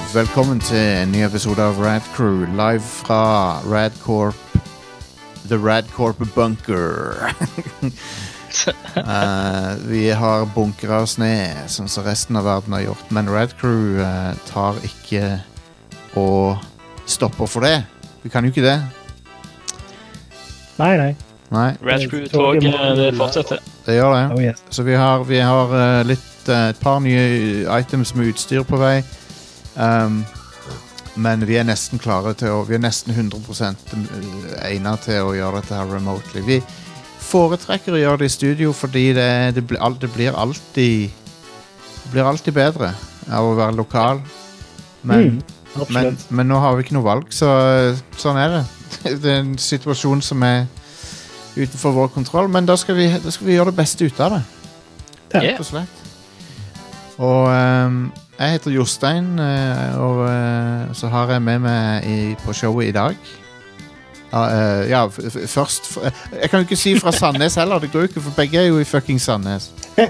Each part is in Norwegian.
velkommen til en ny episode av Rad Crew, live fra Radcorp, The Radcorp Bunker. Vi har bunkret oss ned, som så resten av verden har gjort, men Rad Crew tar ikke og stopper for det. Vi kan jo ikke det. Nei. Rad Crew-tog, det fortsetter. Det gjør det. Oh, yes. Så vi har et par nye items med utstyr på vei. Men vi nesten klare til vi nesten 100% egnet til å gjøre dette her remotely. Vi foretrekker å gjøre det i studio fordi det blir alltid bedre av å være lokal. Men nå har vi ikke noe valg, så sånn er det. Det er en situasjon som er utenfor vår kontroll, men da skal vi gjøre det beste ut av det. Rett og slett. Og jeg heter Jostein, og så har jeg med meg på showet i dag. Først jeg kan jo ikke si fra Sandnes heller, det går jo ikke, for begge er jo i fucking Sandnes.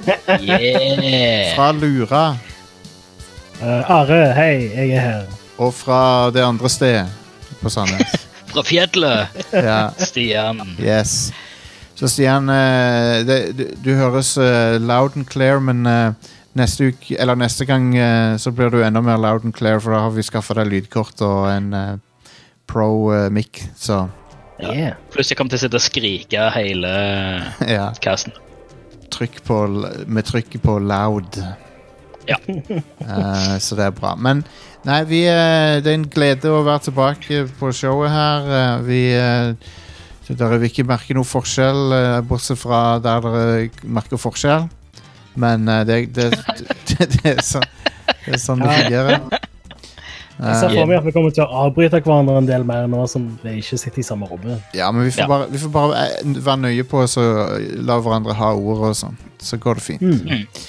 Fra Lura. Are, hei, jeg er her. Og fra det andre stedet på Sandnes. Fra fjellet. Ja. Stian. Yes. Så Stian, du høres loud and clear, men neste gang så blir du enda mer loud and clear, for da har vi skaffet deg lydkort og en pro mic, så yeah. Pluss jeg kommer til å sitte og skrike hele casten. Med trykket på loud. Ja. Så det er bra. Men nei, det er en glede å være tilbake på showet her. Der vil ikke merke noe forskjell, bortsett fra der dere merker forskjell. Men det er sånn det fungerer. Jeg ser for meg at vi kommer til å avbryte hverandre en del mer nå som vi ikke sitter i samme rommet. Ja, men vi får bare være nøye på å la hverandre ha ord og sånn. Så går det fint.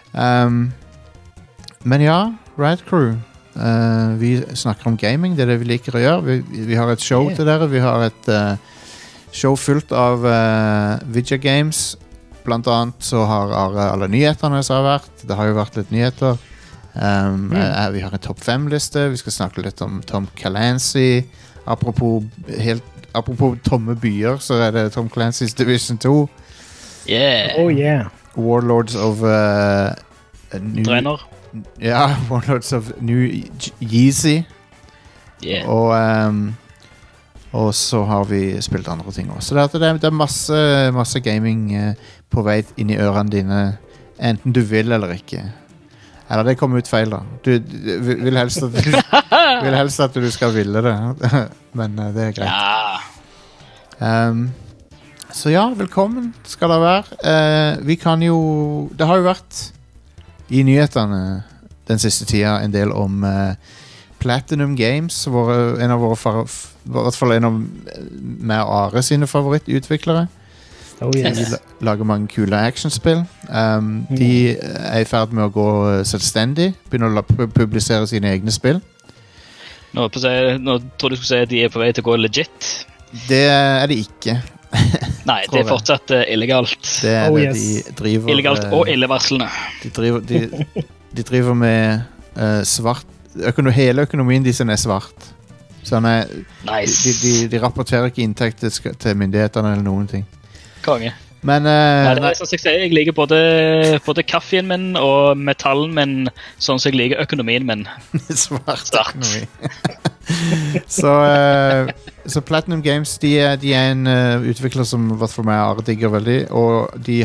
Men ja, Rad Crew. Vi snakker om gaming, det er det vi liker å gjøre. Vi har et show til dere. Vi har et show fullt av video games. Blant annet så har alle nyhetene som har vært. Det har jo vært litt nyheter. Vi har en topp 5-liste. Vi skal snakke litt om Tom Clancy. Apropos tomme byer, så er det Tom Clancy's Division 2. Yeah. Oh yeah. Warlords of Trainer. Ja, Warlords of New Yeezy. Yeah. Og så har vi spilt andre ting også. Så det er masse gaming på vei inn i ørene dine, enten du vil eller ikke. Eller det kommer ut feil da. Du vil helst at du skal ville det. Men det er greit. Ja. Så ja, velkommen skal det være. Vi kan jo... Det har jo vært i nyhetene den siste tida en del om... Platinum Games, en av med Are sine favorittutviklere. Oh, yes. De lager mange kule actionspill. De er i ferd med å gå selvstendig, begynner å publisere sine egne spill. Nå tror du skulle si at de er på vei til å gå legit. Det er de ikke. Nei, det er fortsatt illegalt. Det er det de driver... Illegalt og illevarslende. De driver med svart hele økonomien de er svart. Sånn nice. De rapporterer ikke inntekter til myndighetene eller noen ting. Konge. Men det er sånn som jeg sier, jeg liker både kaffen min og metallen min, sånn som jeg liker økonomien min. Svart økonomi. Så Platinum Games, de er en utvikler som i hvert fall meg og Are digger veldig, og de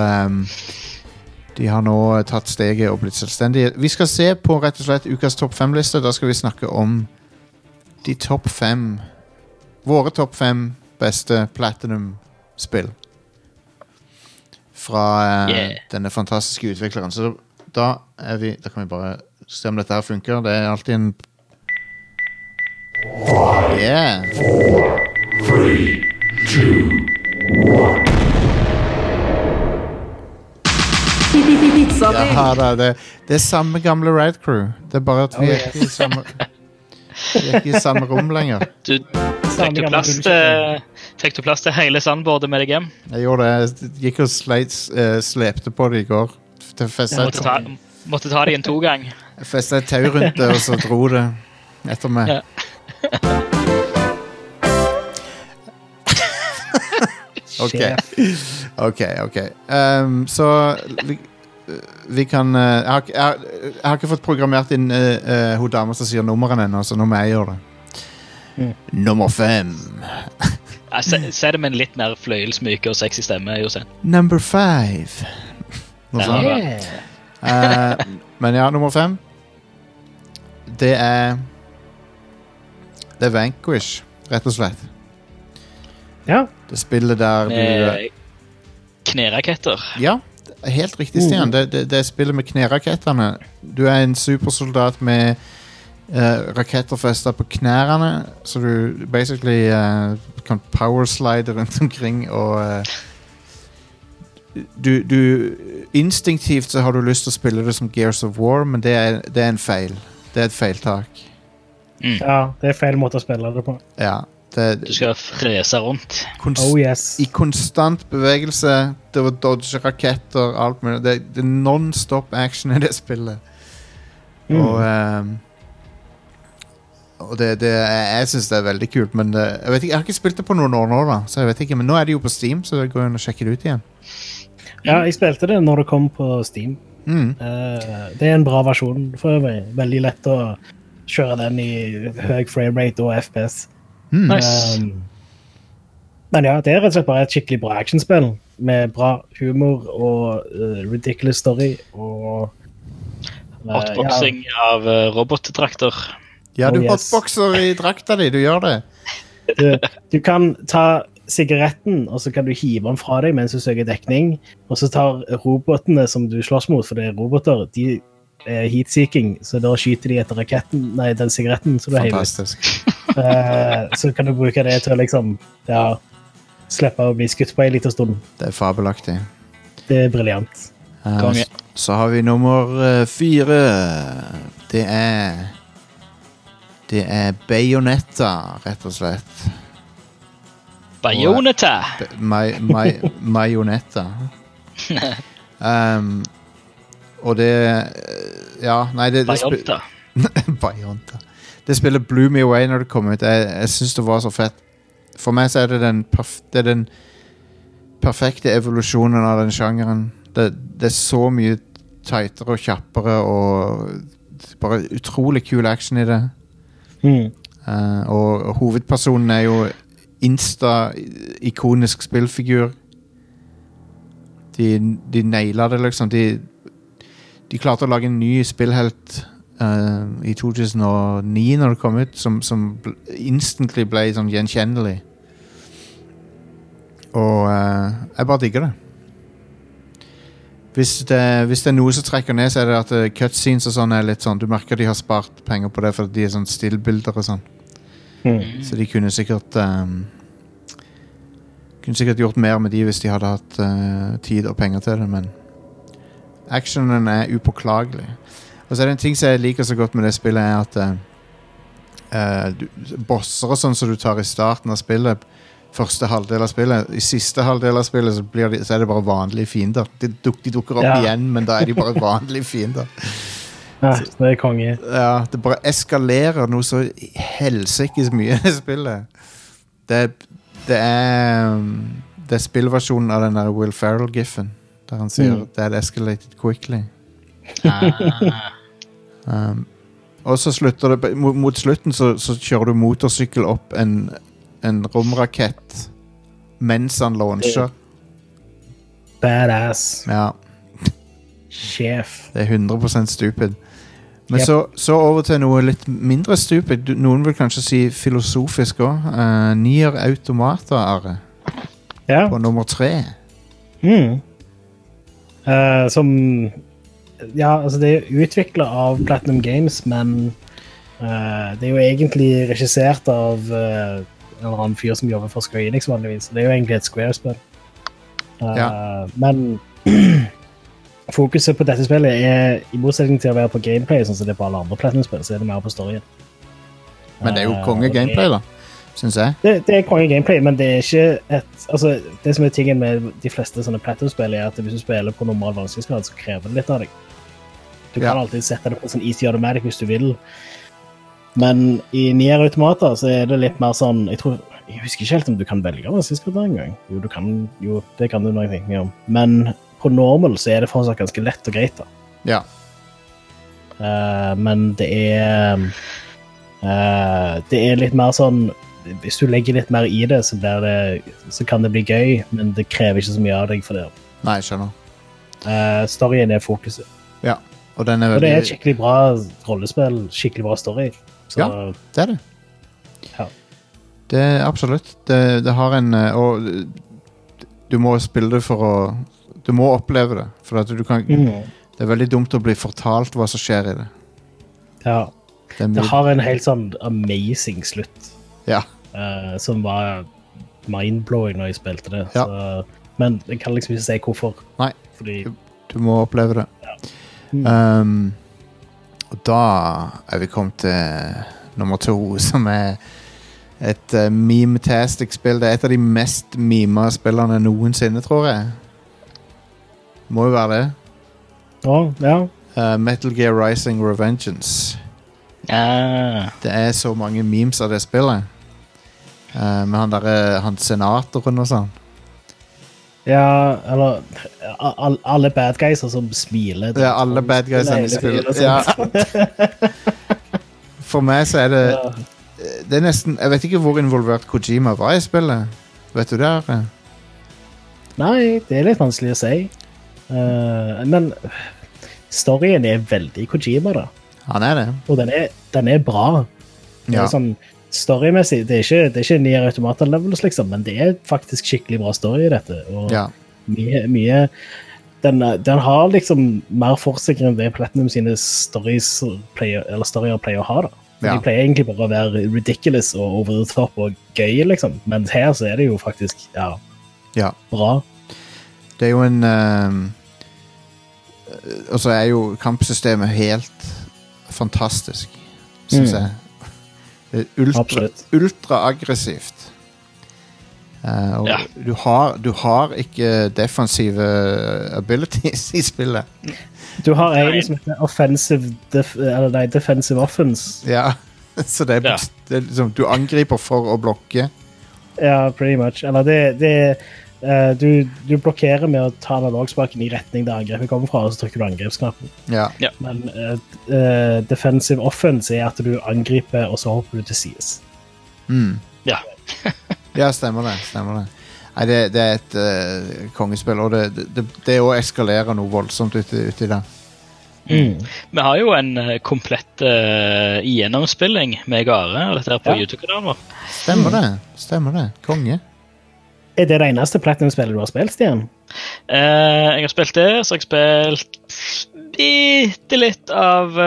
har nå tatt steget og blitt selvstendige. Vi skal se på rett og slett ukas topp 5-liste. Da skal vi snakke om de våre topp 5 beste Platinum-spill fra denne fantastiske utvikleren. Så da kan vi bare se om dette her funker. Det er alltid en... 4, 3, 2, 1. Ja, det er samme gamle Rad Crew. Det er bare at vi er ikke i samme rom lenger. Du fikk du plass til hele sandbordet med deg hjem? Jeg gjorde det. Jeg gikk og slepte på det i går. Måtte ta det i en 2 gang. Jeg festet et tau rundt det, og så dro det etter meg. Ja. Ok. Så vi kan jeg har ikke fått programmert inn hun dame som sier nummeren ennå, så nå må jeg gjøre det. Nummer 5. Si det med en litt mer fløyelsmyke og sexy stemme, Jostein. Number 5. Men ja, nummer 5. Det er Vanquish, rett og slett. Ja. Det spillet der med kneraketter. Ja, helt riktig, Stian. Det spillet med kneraketterne. Du er en supersoldat med raketter festet på knærene, så du basically kan powerslide rundt omkring, og du instinktivt så har du lyst til å spille det som Gears of War, men det er en feil. Det er et feiltak. Ja, det er feil måte å spille det på. Ja. Du skal frese rundt. Yes. I konstant bevegelse. Det var dodge, raketter, alt mulig. Det er non-stop action i det spillet. Og jeg synes det er veldig kult, men jeg vet ikke, jeg har ikke spilt det på noen år nå da, så jeg vet ikke, men nå er det jo på Steam, så jeg går inn og sjekker det ut igjen. Ja, jeg spilte det når det kom på Steam. Det er en bra versjon for meg. Veldig lett å kjøre den i høy framerate og FPS. Nice. Men ja, det er rett og slett bare et skikkelig bra actionspill med bra humor og ridiculous story og hotboxing av robotdrakter. Ja, du hotboxer i drakta di, du gjør det. Du kan ta sigaretten, og så kan du hive den fra deg mens du søker dekning, og så tar robotene som du slåss mot, for det er roboter, de er heat-seeking, så da skyter de etter den sigaretten som du har hivet. Fantastisk. Så kan du bruke det til å liksom, slippe å bli skutt på en liten stund. Det er fabelaktig. Det er brilliant. Så har vi nummer 4. Det er Bayonetta, rett og slett. Bayonetta? Bayonetta. Og det... Ja, nei, Bayonetta. Bayonetta. Det spillet blew me away når det kom ut. Jeg synes det var så fett. For meg så er det den perfekte evolusjonen av den sjangeren. Det er så mye tightere og kjappere, og bare utrolig kul action i det. Og hovedpersonen er jo ikonisk spillfigur. De nailet det liksom. De klarte å lage en ny spillhelt i 2009 når det kom ut, som instantly ble sånn gjenkjennelig. Og jeg bare digger det. Hvis det er noe som trekker ned, så er det at cutscenes og sånn er litt sånn, du merker de har spart penger på det, for de er sånn stillbilder og sånn. Så de kunne sikkert gjort mer med de hvis de hadde hatt tid og penger til det, men actionen er upåklagelig. Og så er det en ting som jeg liker så godt med det spillet, er at bosser og sånn som du tar i starten av spillet, første halvdel av spillet, i siste halvdel av spillet så er det bare vanlige fiender. De dukker opp igjen, men da er de bare vanlige fiender. Ja, det er konge. Ja, det bare eskalerer noe så helsikkes mye i spillet. Det er spillversjonen av den der Will Ferrell-giffen, der han sier that escalated quickly. Og så slutter det mot slutten så kjører du motorsykkel opp en romrakett mens han launcher. Badass. Ja. Sjef. Det er 100% stupid. Men så over til noe litt mindre stupid. Noen vil kanskje si filosofisk også. Nier Automata, Are. På nummer 3. Som altså det er utviklet av Platinum Games, men det er jo egentlig regissert av en eller annen fyr som jobber for Square Enix vanligvis. Det er jo egentlig et Square-spill. Men fokuset på dette spillet er, i motsetning til å være på gameplay, sånn som det er på alle andre Platinum-spill, så er det mer på storyen. Men det er jo konge-gameplay da, synes jeg. Det er konge-gameplay, men det er ikke det som er tingen med de fleste sånne Platinum-spill er at hvis du spiller på normal vanskelighetsgrad, så krever det litt av deg. Du kan alltid sette det på sånn easy automatic hvis du vil. Men i Nier Automata så er det litt mer sånn, jeg husker ikke helt om du kan velge vanskelighetsgrad en gang. Jo, det kan du noe tenke om. Men på normal så er det fortsatt ganske lett og greit da. Ja. Men det er litt mer sånn, hvis du legger litt mer i det, så kan det bli gøy, men det krever ikke så mye av deg for det. Nei, jeg skjønner. Storyen er fokuset. Ja, og den er Og det veldig... er et skikkelig bra rollespill, skikkelig bra story. Så, Ja, det er det. Ja. Det er absolutt. Det har en... Og du må spille det for å... Du må oppleve det, for at du kan... Det er veldig dumt å bli fortalt hva som skjer i det. Ja. Det Det har en helt sånn amazing slutt, Ja, som var mindblowing når jeg spilte det. Ja. Så, men jeg kan liksom ikke si hvorfor. Nei. Fordi, du må oppleve det. Og da er vi kommet til nummer 2, som er et meme-tastic spill. Det er et av de mest mima spillene noensinne, tror jeg. Må jo være det. ja. Metal Gear Rising Revengeance. Det er så mange memes av det spillet. Med han senatoren og sånn. Ja, eller alle bad guys som smiler. Ja, alle bad guys i spillet. Ja. For meg så er det... Det er nesten... Jeg vet ikke hvor involvert Kojima var i spillet. Vet du det? Nei, det er litt vanskelig å si. Men storyen er veldig Kojima da. Han er det. Og den er bra. Det er sånn, storymessig, det er ikke Nier Automata levels liksom, men det er faktisk skikkelig bra story i dette. Og mye den har liksom mer forsikring enn det Platinum sine storyer pleier å ha da. De pleier egentlig bare å være ridiculous og over the top og gøy liksom, men her så er det jo faktisk bra. Det er jo en og så er jo kampsystemet helt fantastisk, synes jeg. Det er ultra aggressivt. Og du har ikke defensive abilities i spillet. Du har en som heter defensive offense. Ja, så det er liksom, du angriper for å blokke. Ja, pretty much. Eller du blokkerer med å ta analogspaken i retning der angrepet kommer fra, og så trykker du angrepsknappen. Ja. Men defensive offense er at du angriper, og så hopper du til sides. Ja. Ja, stemmer det. Nei, det er et kongespill, og det å eskalere noe voldsomt uti det. Vi har jo en komplett gjennomspilling med Gare, dette her på YouTube-kanalen vår. Stemmer det. Konge. Er det det eneste Platinum-spillet du har spilt, Stian? Jeg har spilt det, så har jeg spilt bitte litt av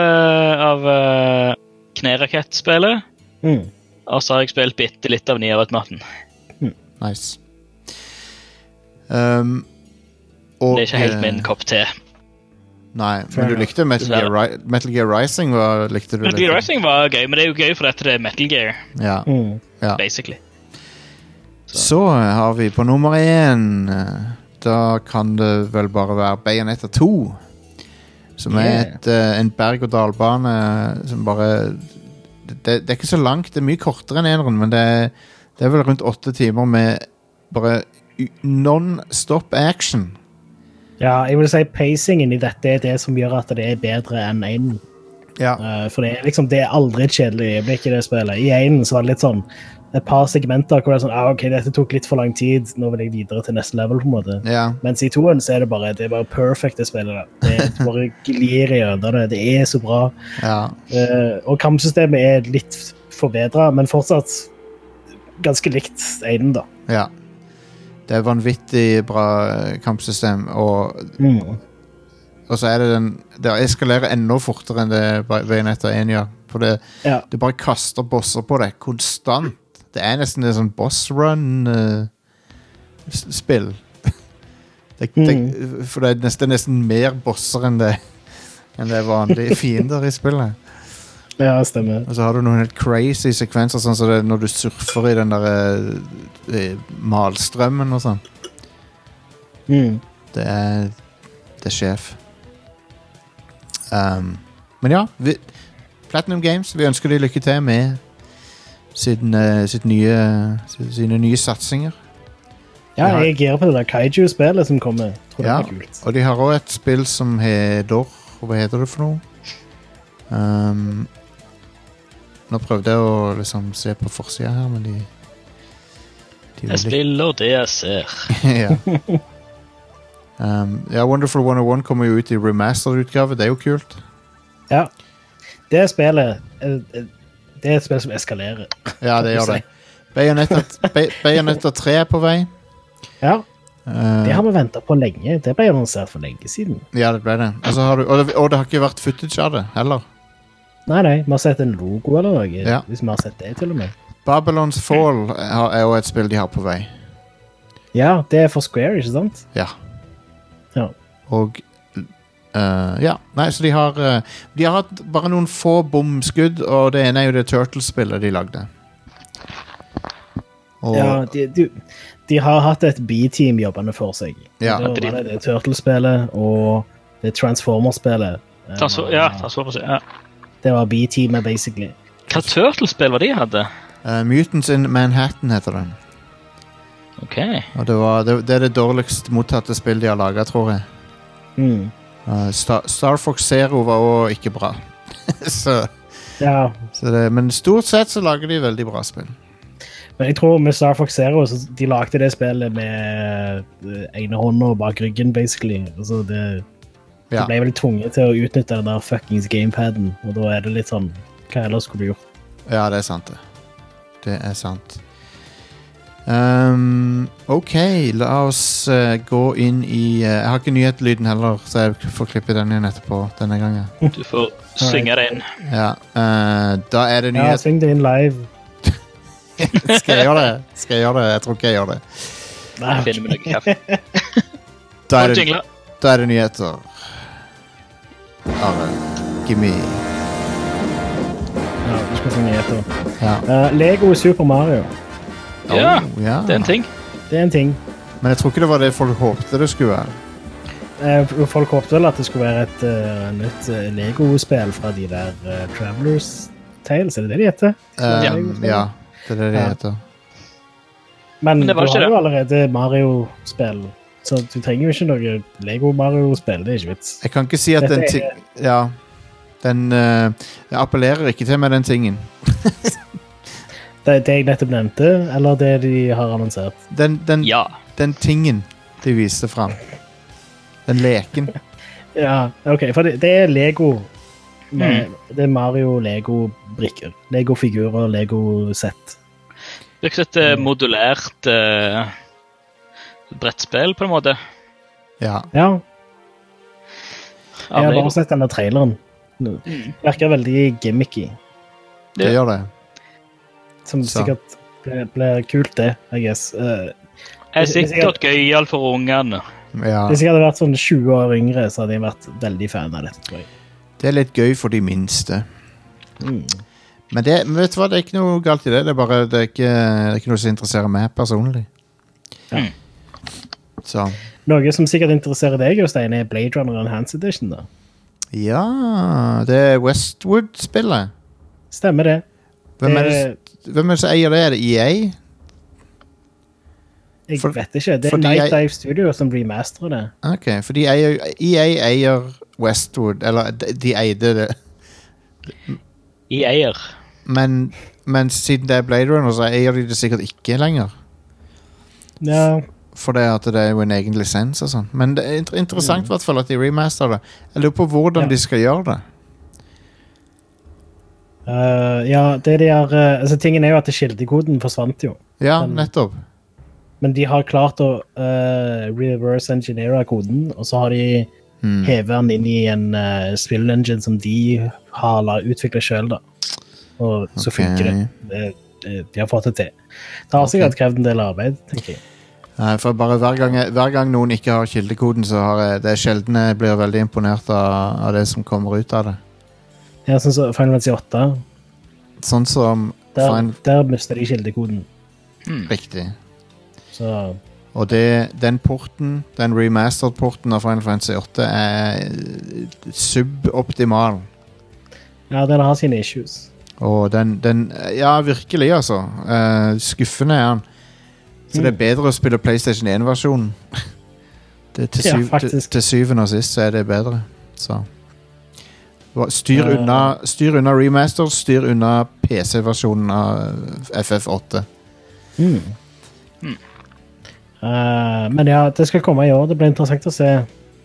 Knerakett-spillet. Og så har jeg spilt bitte litt av Nier Automata. Nice. Det er ikke helt min kopp te. Nei, men du likte Metal Gear Rising? Metal Gear Rising var gøy, men det er jo gøy for dette det er Metal Gear. Ja. Basically. Så har vi på nummer 1, da kan det vel bare være Bayonetta 2, som er en berg-og-dal-bane som bare... Det er ikke så langt, det er mye kortere enn eneren, men det er vel rundt 8 timer med bare non-stop action. Ja, jeg vil si pacingen i dette er det som gjør at det er bedre enn en. Ja. For det er liksom, det er aldri et kjedelig øyeblikk i det spillet. I en så var det litt sånn, et par segmenter hvor det er sånn, ok, dette tok litt for lang tid, nå vil jeg videre til neste level på en måte. Mens i toen så er det bare perfekt det spillet. Det bare glir i øynene, det er så bra. Og kampsystemet er litt forbedret, men fortsatt ganske likt enen da. Ja. Det er vanvittig bra kampsystem, og så er det eskalerer enda fortere enn det Bayonetta 1 gjør. For det bare kaster bosser på deg konstant. Det er nesten en sånn boss run spill. For det er nesten mer bosser enn det vanlige fiender i spillet. Ja, stemmer. Og så har du noen helt crazy sekvenser, sånn som det når du surfer i den der malstrømmen og sånn. Det er sjef. Men ja, Platinum Games, vi ønsker de lykke til med sine nye satsinger. Ja, jeg girer på det der Kaiju-spillet som kommer. Tror det er kult. Og de har også et spill som heter, hva heter det for noe? Nå prøvde jeg å liksom se på forsiden her, men de jeg spiller det jeg ser. Ja. Wonderful 101 kommer jo ut i remastered-utgave. Det er jo kult. Ja. Det spillet det er et spill som eskalerer. Ja, det gjør det. Bayonetta 3 er på vei. Ja. Det har vi ventet på lenge. Det ble annonsert for lenge siden. Ja, det ble det. Og det har ikke vært footage av det, heller. Nei, vi har sett en logo eller noe. Ja. Hvis vi har sett det til og med. Babylon's Fall er jo et spill de har på vei. Ja, det er for Square, ikke sant? Ja. Ja. Og nei, så de har hatt bare noen få bomskudd, og det ene er jo det Turtles-spillet de lagde. Og, ja, de har hatt et B-team jobbende for seg. Ja. Det var det Turtles-spillet og det Transformers-spillet. Transformers, ja. Det var B-teamet, basically. Hva Turtles-spill var de hadde? Mutants in Manhattan heter den. Ok. Og det er det dårligst mottatte spill de har laget, tror jeg. Star Fox Zero var også ikke bra. Men stort sett så lager de veldig bra spill. Men jeg tror med Star Fox Zero så de lagde det spillet med ene hånden bak ryggen, basically. Altså de ble veldig tvunget til å utnytte den der fuckings gamepaden, og da er det litt sånn, hva ellers skulle du gjort? Ja, det er sant det. Det er sant. Ok, la oss gå inn i jeg har ikke nyhetslyden heller, så jeg får klippe den igjen etterpå denne gangen. Du får synge det inn. Ja, da er det nyhet. Ja, syng det inn live. Skal jeg gjøre det? Jeg tror ikke jeg gjør det. Nei, jeg finner meg noe kaffe. Da er det nyheter. Are, gimme. Ja, du skal få nyheter. Ja. Lego Super Mario. Ja, det er en ting. Det er en ting. Men jeg tror ikke det var det folk håpte det skulle være. Folk håpte vel at det skulle være et nytt Lego-spill fra de der Travelers Tales, er det det de heter? Ja, det er det de heter. Men du har jo allerede Mario-spill, så du trenger jo ikke noe Lego Mario-spill, det er ikke vits. Jeg kan ikke si at den ting... Ja, den appellerer ikke til med den tingen. Det jeg nettopp nevnte, eller det de har annonsert? Den tingen de viste frem. Den leken. Ja, ok, for det er Lego. Det er Mario Lego-brikker. Lego-figurer, Lego-sett. Det er ikke et modulært brettspill på en måte. Ja. Jeg har bare sett denne traileren. Det virker veldig gimmicky. Det gjør det. Som sikkert blir kult det, I guess. Det er sikkert gøy i alle for ungene. Ja. Hvis jeg hadde vært sånn 20 år yngre, så hadde jeg vært veldig fan av dette, tror jeg. Det er litt gøy for de minste. Men vet du hva, det er ikke noe galt i det. Det er ikke noe som interesserer meg personlig. Så. Noe som sikkert interesserer deg, Jostein, er Blade Runner Enhanced Edition, da. Ja, det er Westwood-spillet. Stemmer det. Hvem er det som eier det? Er det EA? Jeg vet ikke. Det er Night Dive Studio som remasterer det. Ok, for EA eier Westwood, eller de eide det. EA-er. Men siden det er Blade Runner, så eier de det sikkert ikke lenger. Ja. For det er jo en egen lisens og sånn. Men det er interessant i hvert fall at de remaster det. Jeg lurer på hvordan de skal gjøre det. Det de har... altså, tingen er jo at kildekoden forsvant jo. Ja, nettopp. Men de har klart å reverse engineere koden, og så har de hevet den inn i en spillengine som de har utviklet selv da. Og så funker det. De har fått det til. Det har sikkert krevd en del arbeid, tenker jeg. For bare hver gang noen ikke har kildekoden, så det er sjelden jeg blir veldig imponert av det som kommer ut av det. Ja, sånn som Final Fantasy 8. Sånn som... Der mister de kildekoden. Riktig. Så Og den porten, den remastered-porten av Final Fantasy 8 suboptimal. Ja, den har sine issues. Og ja, virkelig altså. Skuffende han. Så det er bedre å spille PlayStation 1-versjonen. Til syvende og sist så er det bedre. Så. Styr unna remaster, styr unna PC-versjonen av FF8. Men ja, det skal komme i år. Det blir interessant å se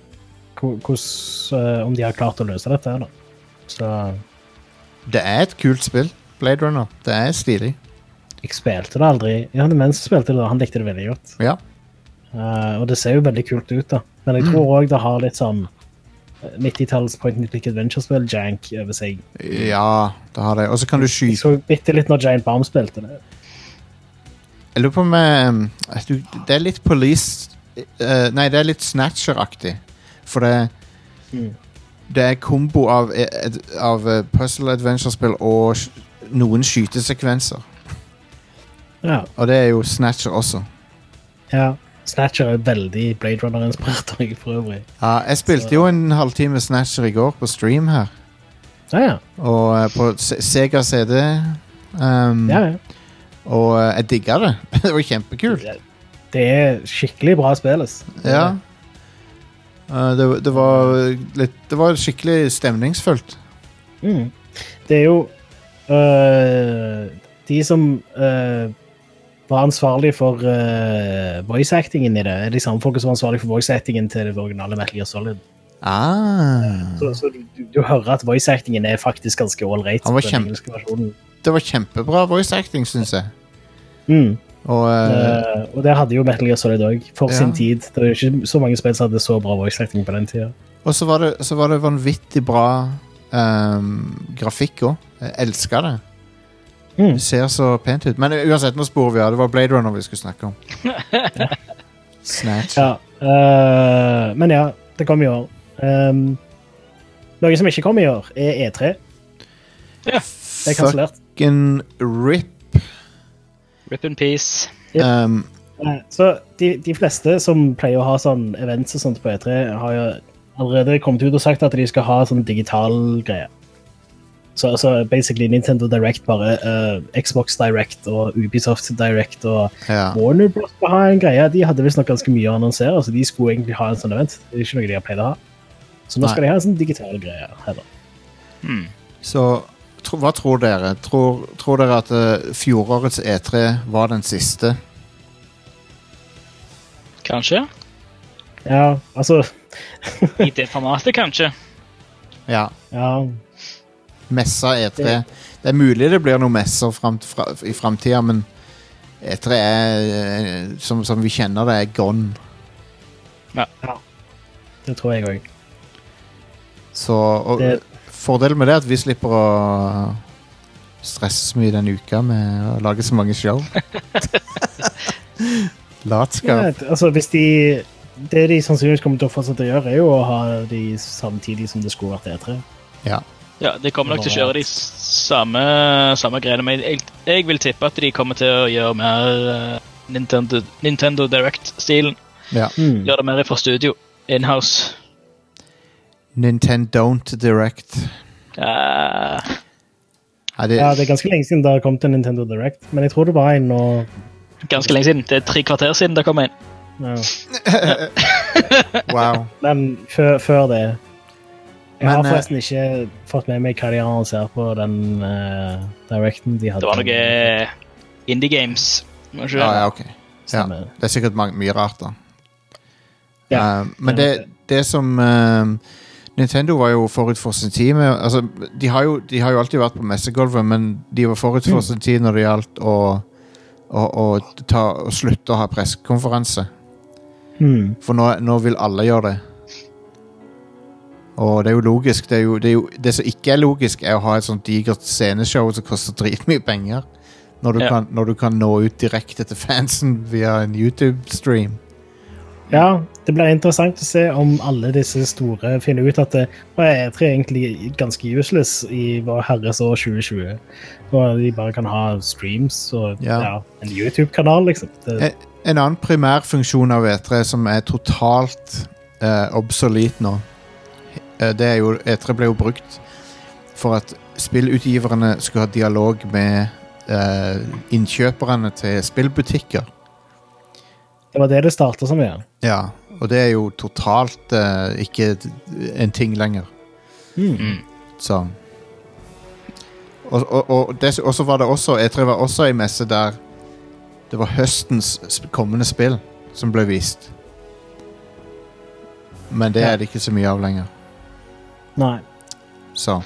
om de har klart å løse dette da. Så det er et kult spill, Blade Runner. Det er stilig. Jeg spilte det aldri. Jeg hadde menn som spilte det, og han likte det veldig godt. Ja. Og det ser jo veldig kult ut da. Men jeg tror også det har litt sånn 90-talls point-and-click adventure-spill jank over seg. Ja, det har det. Og så kan du skyte. Jeg så bitte litt når Giant Bomb spilte det. Jeg lurer på om det er litt police... nei, det er litt Snatcher-aktig. For det er kombo av puzzle-adventure-spill og noen skytesekvenser. Ja. Og det er jo Snatcher også. Ja, Snatcher er veldig Blade Runner-inspirert for øvrig. Ja, jeg spilte jo en halvtime Snatcher i går på stream her. Ja. Og på Sega CD. Ja. Og jeg digget det. Det var kjempekult. Det er skikkelig bra spilles. Ja. Det var skikkelig stemningsfullt. Det er jo de som var ansvarlig for voice-actingen i det, er de samme folk som var ansvarlig for voice-actingen til det originale Metal Gear Solid. Så du hører at voice-actingen er faktisk ganske all-right på den engelske versjonen. Det var kjempebra voice-acting, synes jeg. Og det hadde jo Metal Gear Solid også, for sin tid. Det var ikke så mange spill som hadde så bra voice-acting på den tiden. Og så var det vanvittig bra grafikk også. Jeg elsker det. Det ser så pent ut. Men uansett, nå sporer vi av. Det var Blade Runner vi skulle snakke om. Snatch. Ja, men ja, det kom i år. Noe som ikke kom i år er E3. Ja. Det er kansellert. Fucking RIP. RIP in peace. Så de fleste som pleier å ha sånn events og sånt på E3 har jo allerede kommet ut og sagt at de skal ha sånn digital greie. Så basically Nintendo Direct bare Xbox Direct og Ubisoft Direct og Warner Bros. Skal ha en greie. De hadde vist nok ganske mye å annonsere, så de skulle egentlig ha en sånn event. Det er ikke noe de har pleid å ha. Så nå skal de ha en sånn digital greie heller. Så hva tror dere? Tror dere at fjorårets E3 var den siste? Kanskje. Ja, altså... I det formatet, kanskje. Ja. Messa E3. Det er mulig det blir noen messer i fremtiden, men E3 er, som vi kjenner det, er gone. Ja. Det tror jeg også. Så fordelen med det er at vi slipper å stresse så mye den uka med å lage så mange show. Latskap. Ja, altså hvis det de sannsynligvis kommer til å fortsette å gjøre er jo å ha de samtidig som det skulle vært E3. Ja, de kommer nok til å kjøre de samme greiene, men jeg vil tippe at de kommer til å gjøre mer Nintendo Direct-stilen. Gjøre det mer fra studio, in-house. Nintendo Direct. Ja, det er ganske lenge siden det har kommet en Nintendo Direct, men jeg tror det var en og... Ganske lenge siden, det er 3 kvarter siden det kom inn. Wow. Men før det jeg har forresten ikke fått med meg hva de annonserer på den Directen de hadde. Det var noe indie games. Ok. Ja, det er sikkert mye rart da. Men det som Nintendo var jo forut for sin tid med, altså, de har jo alltid vært på messegolvet, men de var forut for sin tid når det gjaldt å slutte å ha pressekonferanse. For nå vil alle gjøre det. Og det er jo logisk. Det som ikke er logisk er å ha et sånt digert sceneshow som koster dritmye penger når du kan nå ut direkte til fansen via en YouTube-stream. Ja, det blir interessant å se om alle disse store finner ut at det er egentlig ganske useless i vår herres år 2020. Og de bare kan ha streams og en YouTube-kanal, liksom. En annen primærfunksjon av E3 som totalt obsolet nå, det jo, E3 ble jo brukt for at spillutgiverne skulle ha dialog med innkjøperne til spillbutikker. Det var det startet som igjen. Ja, og det jo totalt ikke en ting lenger. Så. Og så var det også, E3 var også en messe der det var høstens kommende spill som ble vist. Men det det ikke så mye av lenger. Nei. Så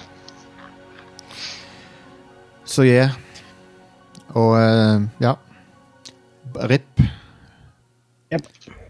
yeah. Og ja. RIP. Yep.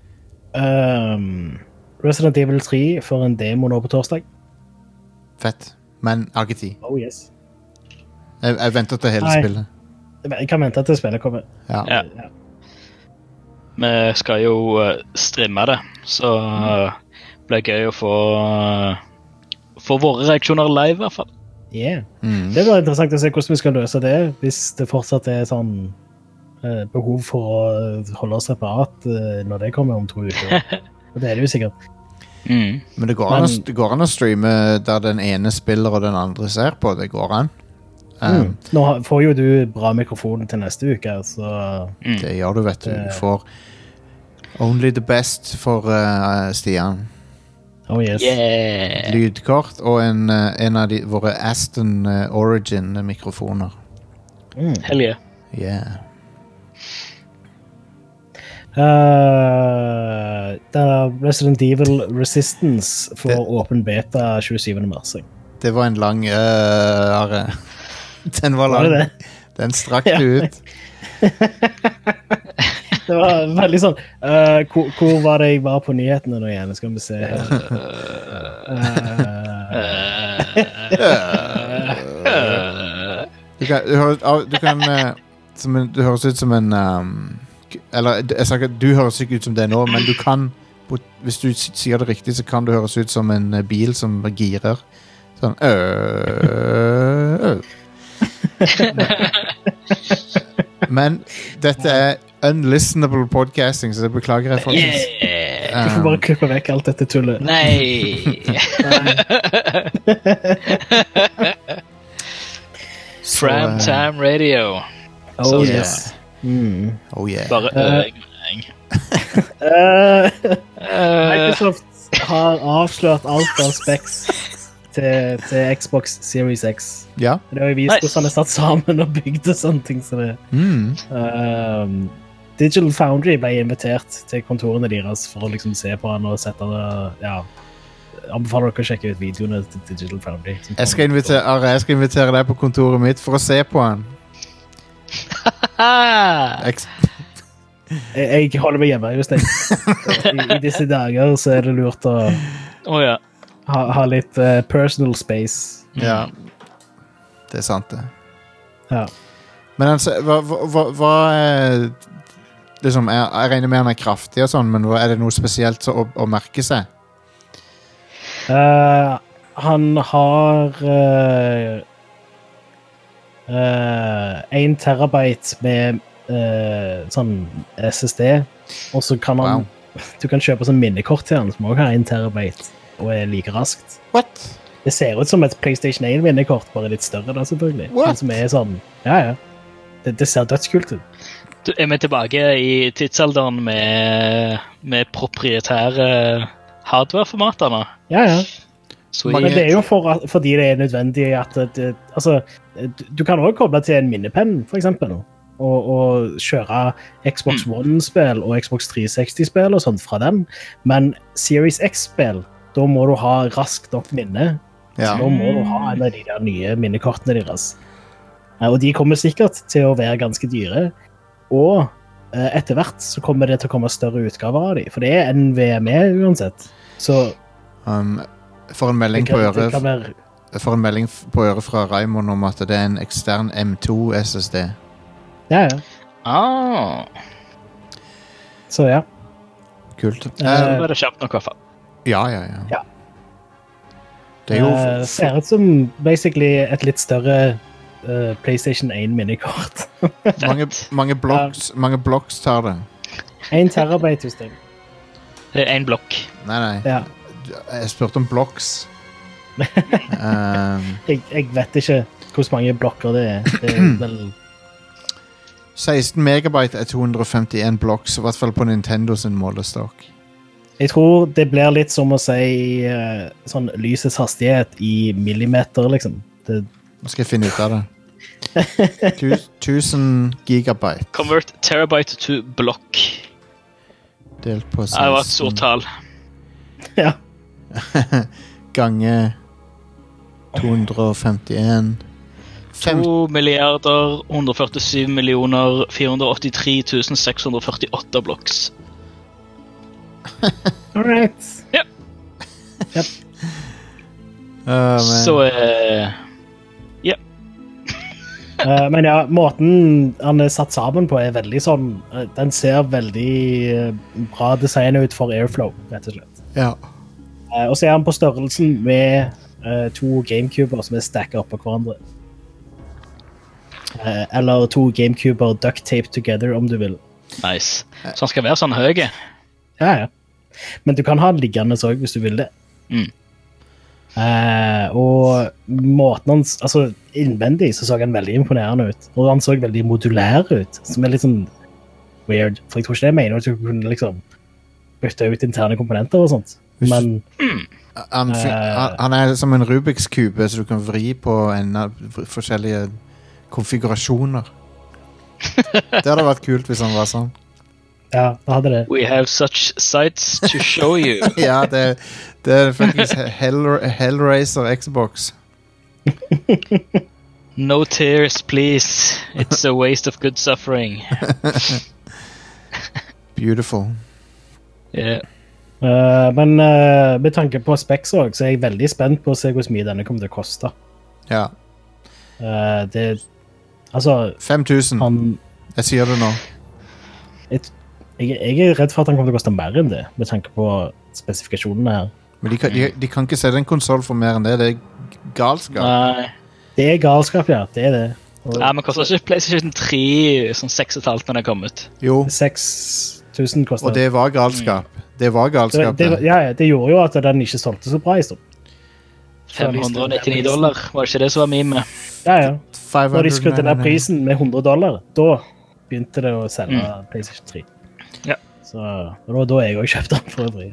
Resident Evil 3 får en demo nå på torsdag. Fett. Men har ikke tid. Oh yes. Jeg venter til hele spillet. Jeg kan vente til spillet kommer. Ja. Vi skal jo streame det, så blir det gøy å få våre reaksjoner live i hvert fall. Yeah. Det blir interessant å se hvordan vi skal løse det, hvis det fortsatt sånn behov for å holde oss separat når det kommer om 2 uker. Og det det jo sikkert. Men det går an å streame der den ene spiller og den andre ser på. Det går an. Nå får jo du bra mikrofon til neste uke, så det gjør du, vet du. Du får only the best for Stian. Oh yes. Yeah. Lydkort og en av våre Aston Origin mikrofoner. Hell yeah. Yeah. Resident Evil Resistance får åpen beta 27. mars. Det var en lang Den var lang. Det? Den strakte ut. Det var veldig sånn hvor var det jeg var på nyhetene nå igjen? Skal vi se her. Du høres ut som en eller jeg sa ikke, du høres ikke ut som det nå, men du kan, hvis du sier det riktig, så kan du høres ut som en bil som girer sånn men dette unlistenable podcasting, så det beklager jeg faktisk. Du får bare klippe vekk alt dette tullet. Nei. Prime Time Radio. Oh yes. Oh yeah. Bare Microsoft har avslørt alt av specs til Xbox Series X. Ja. Det har jo vist hvordan det satt sammen og bygde sånne ting som det. Digital Foundry ble invitert til kontorene deres for å liksom se på han og sette det, anbefaler dere å sjekke ut videoene til Digital Foundry. Jeg skal invitere deg på kontoret mitt for å se på han. Jeg holder meg hjemme just det. I disse dager så det lurt å ha litt personal space. Ja, det sant det. Ja. Men altså, hva liksom, jeg regner med han kraftig og sånn, men det noe spesielt å merke seg? Han har 1 terabyte med sånn SSD, og så kan han du kan kjøpe sånn minnekort til han som også har 1 terabyte og like raskt. What? Det ser ut som et PlayStation 1 minnekort, bare litt større da selvfølgelig. What? Som sånn, det ser dødskult ut. Vi tilbake i tidsalderen med proprietære hardware-formater nå. Ja. Men det jo fordi det nødvendig at altså, du kan også koble til en minnepenn, for eksempel, og kjøre Xbox One-spill og Xbox 360-spill og sånt fra dem. Men Series X-spill, da må du ha raskt nok minne. Så da må du ha en av de der nye minnekortene deres. Og de kommer sikkert til å være ganske dyre. Og etter hvert så kommer det til å komme større utgaver av de. For det NVMe uansett. Så for en melding på øret fra Raymond om at det en ekstern M2 SSD. Ja. Så ja. Kult. Så var det kjapt nok i hvert fall. Ja. Det jo ser ut som basically et litt større PlayStation 1 minikort. mange blocks tar det. 1 terabyte, Jostein. Det er 1 blokk. Nei. Ja. Jeg spurte om blocks. Jeg vet ikke hvor mange blokker det er. Det er vel 16 megabyte er 251 blocks, i hvert fall på Nintendo sin målestokk. Jeg tror det blir litt som å si sånn lysets hastighet i millimeter, liksom. Nå skal jeg finne ut av det. 1000 gigabyte. Convert terabyte to block. Delt på 16. Det var et stort tall. Ja. Gange 251. 2 milliarder 147 millioner 483 648 blocks. All right. Ja. Yep. Så ja. Men ja, måten han er satt sammen på er veldig sånn, den ser veldig bra design ut for Airflow, rett og slett. Ja. Og så er han på størrelsen med 2 GameCuber som er stacket opp på hverandre. Eller 2 GameCuber duct tape together, om du vil. Nice. Så han skal være sånn høy. Ja. Men du kan ha den liggende også, hvis du vil det. Og måten hans, altså innvendig så han veldig imponerende ut. Og han så veldig modulær ut, som er litt sånn weird. For jeg tror ikke det mener at du kunne liksom bytte ut interne komponenter og sånt. Men han er som en Rubiks kube, så du kan vri på forskjellige konfigurasjoner. Det hadde vært kult hvis han var sånn. Ja, det hadde det. We have such sights to show you. Ja, det er faktisk Hellraiser Xbox. No tears, please. It's a waste of good suffering. Beautiful. Yeah. Men med tanke på specs også, så er jeg veldig spent på å se hvor mye denne kommer til å koste. Ja. Altså 5000. Jeg sier det nå. Jeg er redd for at han kommer til å koste mer enn det, med tanke på spesifikasjonene her. Men de kan ikke selge en konsol for mer enn det. Det er galskap. Nei. Det er galskap, ja. Det er det. Ja, men koster ikke PlayStation 3 sånn 6,5 når det kom ut? Jo. 6000 koster. Og det var galskap. Det var galskap. Det gjorde jo at den ikke solgte så bra i stund. $599, var det ikke det som var meme? Ja. Når de skrudde ned prisen med $100, da begynte det å selge PlayStation 3. Ja. Så det var da jeg også kjøpte den for øvrig.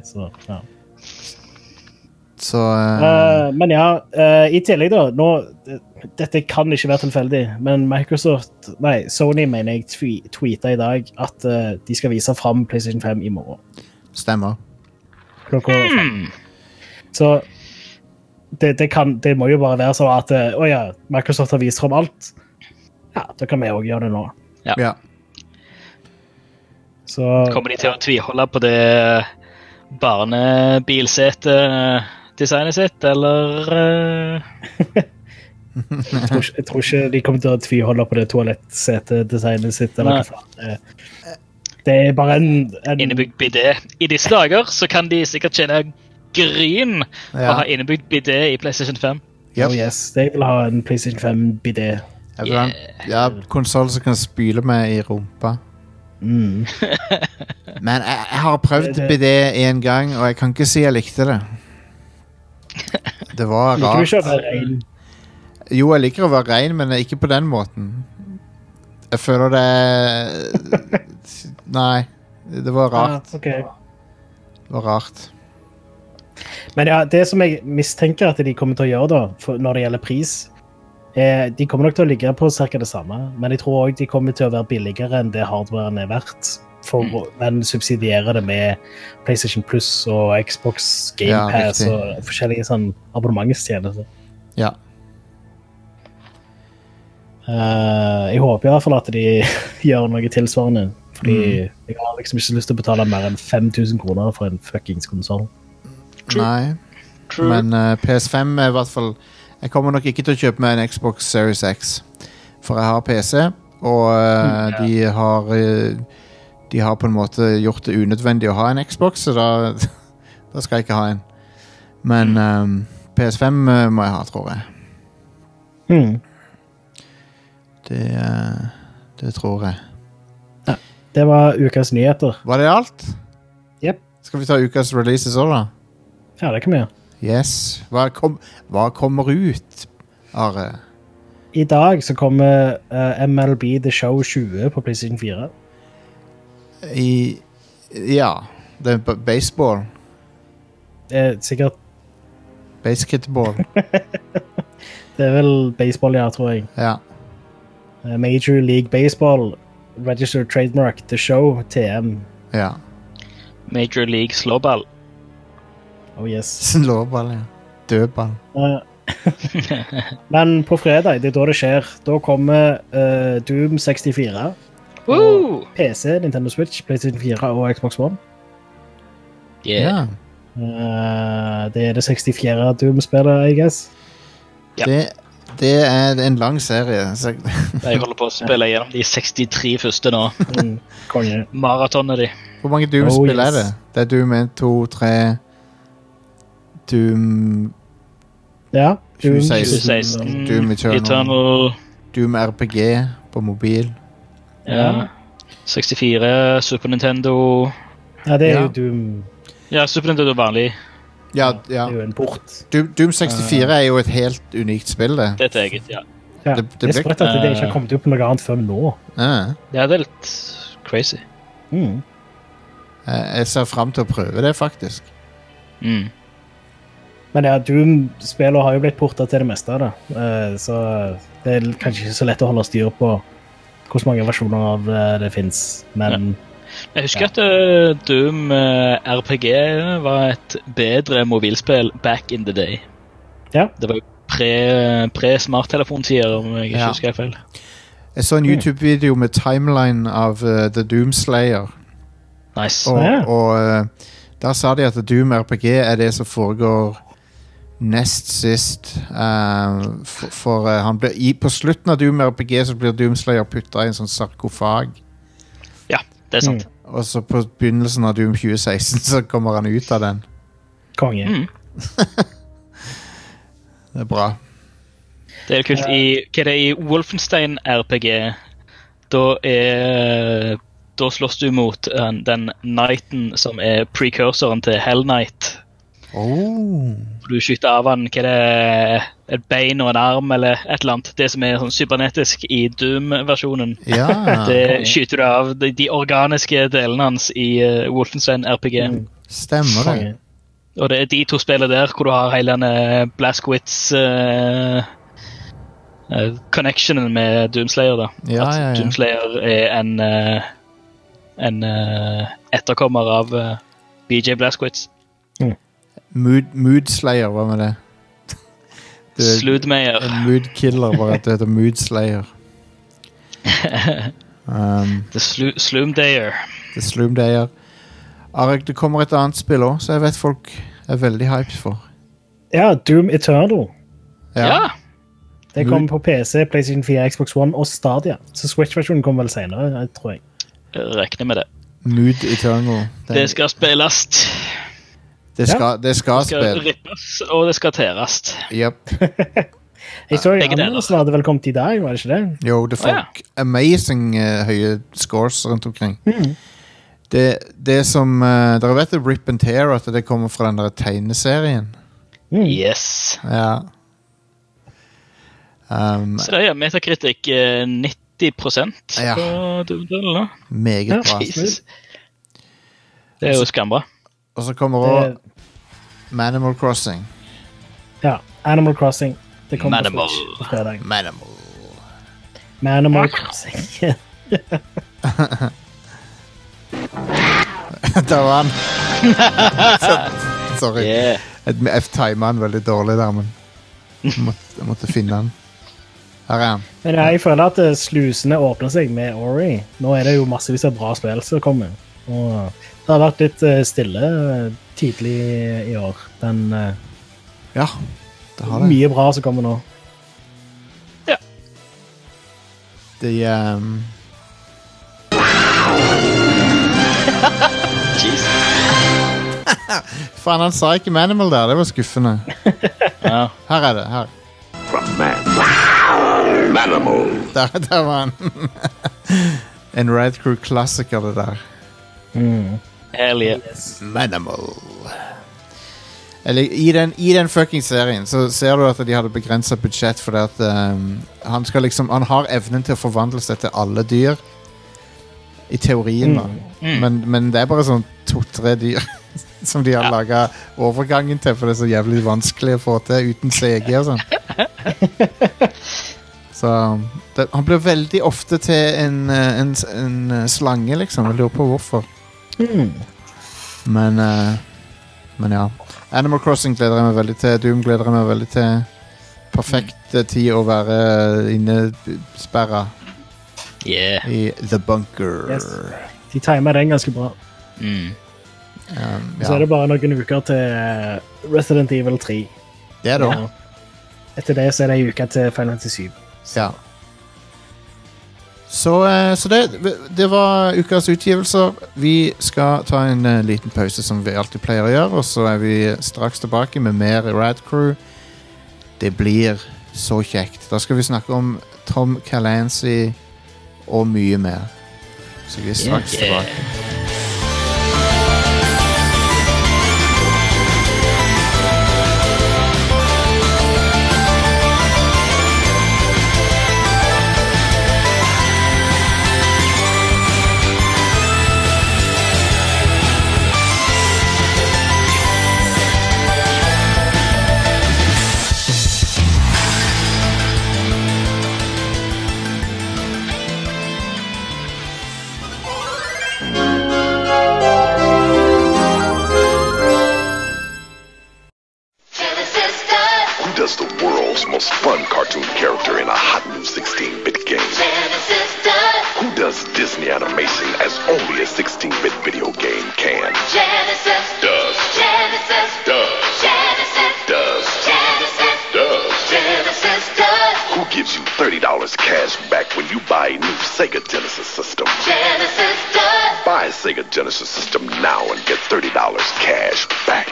Men ja, i tillegg da, dette kan ikke være tilfeldig, men Sony mener jeg tweetet i dag at de skal vise frem PlayStation 5 i morgen. Stemmer. Klokka 5. Så det må jo bare være så at Microsoft har vist frem alt. Ja, da kan vi også gjøre det nå. Ja. Så, kommer de til å tviholde på det barnebilsete-designet sitt, eller? Jeg tror ikke de kommer til å tviholde på det toalettsete-designet sitt, eller hva faen. Det er bare en innebygd bidé. I disse dager så kan de sikkert tjene gryn å ha innebygd bidé i PlayStation 5. Yep. Oh yes, de vil ha en PlayStation 5 bidé. Ja, konsol som kan spyle med i rumpa. Men jeg har prøvd bidé en gang, og jeg kan ikke si jeg likte det. Det var rart. Liker du ikke å være rein? Jo, jeg liker å være rein, men ikke på den måten. Jeg føler det Nei, det var rart. Okay. Det var rart. Men ja, det som jeg mistenker at de kommer til å gjøre da, når det gjelder pris, de kommer nok til å ligge på cirka det samme, men jeg tror også de kommer til å være billigere enn det hardwaren er verdt, men subsidiere det med PlayStation Plus og Xbox Game Pass og forskjellige sånn abonnementstjenester. Ja. Jeg håper i hvert fall at de gjør noe tilsvarende, fordi jeg har liksom ikke lyst til å betale mer enn 5000 kroner for en fuckings konsol. Nei, men PS5 er i hvert fall. Jeg kommer nok ikke til å kjøpe meg en Xbox Series X, for jeg har PC, og de har på en måte gjort det unødvendig å ha en Xbox, så da skal jeg ikke ha en. Men PS5 må jeg ha, tror jeg. Det tror jeg. Ja, Det var ukas nyheter. Var det alt? Jep. Skal vi ta ukas releases også da? Ja, det kan vi gjøre. Yes. Hva kommer ut, Are? I dag så kommer MLB The Show 20 på PlayStation 4. Ja, det er baseball. Sikkert. Basketball. Det er vel baseball, ja, tror jeg. Ja. Major League Baseball, Registered Trademark, The Show, TM. Ja. Major League Slåball. Oh yes. Slåball, ja. Dødball. Men på fredag, det er da det skjer. Da kommer Doom 64. Woo! PC, Nintendo Switch, PlayStation 4 og Xbox One. Yeah. Det er det 64. Doom-spillet, I guess. Ja. Det er en lang serie. Jeg holder på å spille gjennom de 63 første nå. Konge. Maratonet de. Hvor mange Doom-spill er det? Det er Doom 1, 2, 3... Doom... Ja. Doom 2016. Doom Eternal. Doom RPG på mobil. Ja. 64, Super Nintendo. Ja, det er jo Doom... Ja, Super Nintendo vanlig. Ja. Det er jo en port. Doom 64 er jo et helt unikt spill, det. Det er et eget, ja. Det er spredt at det ikke har kommet opp på noe annet før nå. Ja, det er litt crazy. Jeg ser frem til å prøve det, faktisk. Men ja, Doom-spillet har jo blitt portet til det meste av det. Så det er kanskje ikke så lett å holde styr på hvor mange versjoner av det finnes. Men... Jeg husker at Doom RPG var et bedre mobilspill back in the day. Ja. Det var jo pre-smarttelefontider, om jeg ikke husker feil. Jeg så en YouTube-video med timeline av The Doom Slayer. Nice. Og der sa de at Doom RPG er det som foregår nest sist. På slutten av Doom RPG så blir Doom Slayer puttet i en sånn sarkofag. Det er sant. Og så på begynnelsen av Doom 2016 så kommer han ut av den. Konge. Det er bra. Det er kult. I Wolfenstein RPG da slåss du mot den Knighten som er precursoren til Hell Knight. Du skyter av han et bein og en arm eller et eller annet. Det som er sånn cybernetisk i Doom-versjonen. Det skyter du av de organiske delene hans i Wolfenstein RPG. Stemmer det. Og det er de to spillene der hvor du har hele denne Blazkowicz connectionen med Doomslayer da. At Doomslayer er en etterkommer av BJ Blazkowicz. Mood Slayer, hva med det? Sludmeyer. En mood killer, bare at det heter Mood Slayer. The Slumdayer. The Slumdayer. Arik, det kommer et annet spill også, så jeg vet folk er veldig hyped for. Ja, Doom Eternal. Ja. Det kommer på PC, PlayStation 4, Xbox One og Stadia. Så Switch-versjonen kommer vel senere, tror jeg. Jeg regner med det. Mood Eternal. Det skal spilles. Det skal spille. Rippes, og det skal teres. Yep. Jeg så jo anmeldelsen hadde vel kommet i dag, var det ikke det? Jo, det får amazing høye scores rundt omkring. Det som dere vet det Rip and Tear, at det kommer fra den der tegneserien. Yes. Ja. Så det er Metacritic 90% på Doom. Meget bra. Jesus. Det er jo skambra. Og så kommer også Animal Crossing. Ja, Animal Crossing. Det kommer på fredag. Manimal Crossing. Der var han. Sorry. Jeg timet han veldig dårlig der, men jeg måtte finne han. Her er han. Men jeg føler at slusene åpner seg med Ori. Nå er det jo massevis av bra spill som kommer. Og det har vært litt stille tidlig i år. Men ja, det har det. Mye bra som kommer nå. Ja. Faen, han sa ikke Manimal der. Det var skuffende. Ja. Her er det, her. Manimal. Der var han. en Rad Crew-klassiker, det der. Hell yeah. Yes. Manimal. Eller i den fucking serien så ser du at de hadde begrenset budsjett fordi at han har evnen til å forvandle seg til alle dyr i teorien da. Men det er bare sånn 2-3 dyr som de har laget overgangen til, for det er så jævlig vanskelig å få til uten CG og sånn. Så han blir veldig ofte til en slange liksom. Jeg lurer på hvorfor. Men ja, Animal Crossing gleder jeg meg veldig til. Doom gleder jeg meg veldig til. Perfekt tid å være innesperret i The Bunker. Yes. De timer den ganske bra. Så er det bare noen uker til Resident Evil 3. Det er det. Ja. Etter det så er det en uke til Final Fantasy 7. Ja. Så det var ukas utgivelser. Vi skal ta en liten pause som vi alltid pleier å gjøre, og så er vi straks tilbake med mer Rad Crew. Det blir så kjekt. Da skal vi snakke om Tom Clancy og mye mer. Så vi er straks tilbake. Sega Genesis System. Genesis does. Buy a Sega Genesis System now and get $30 cash back.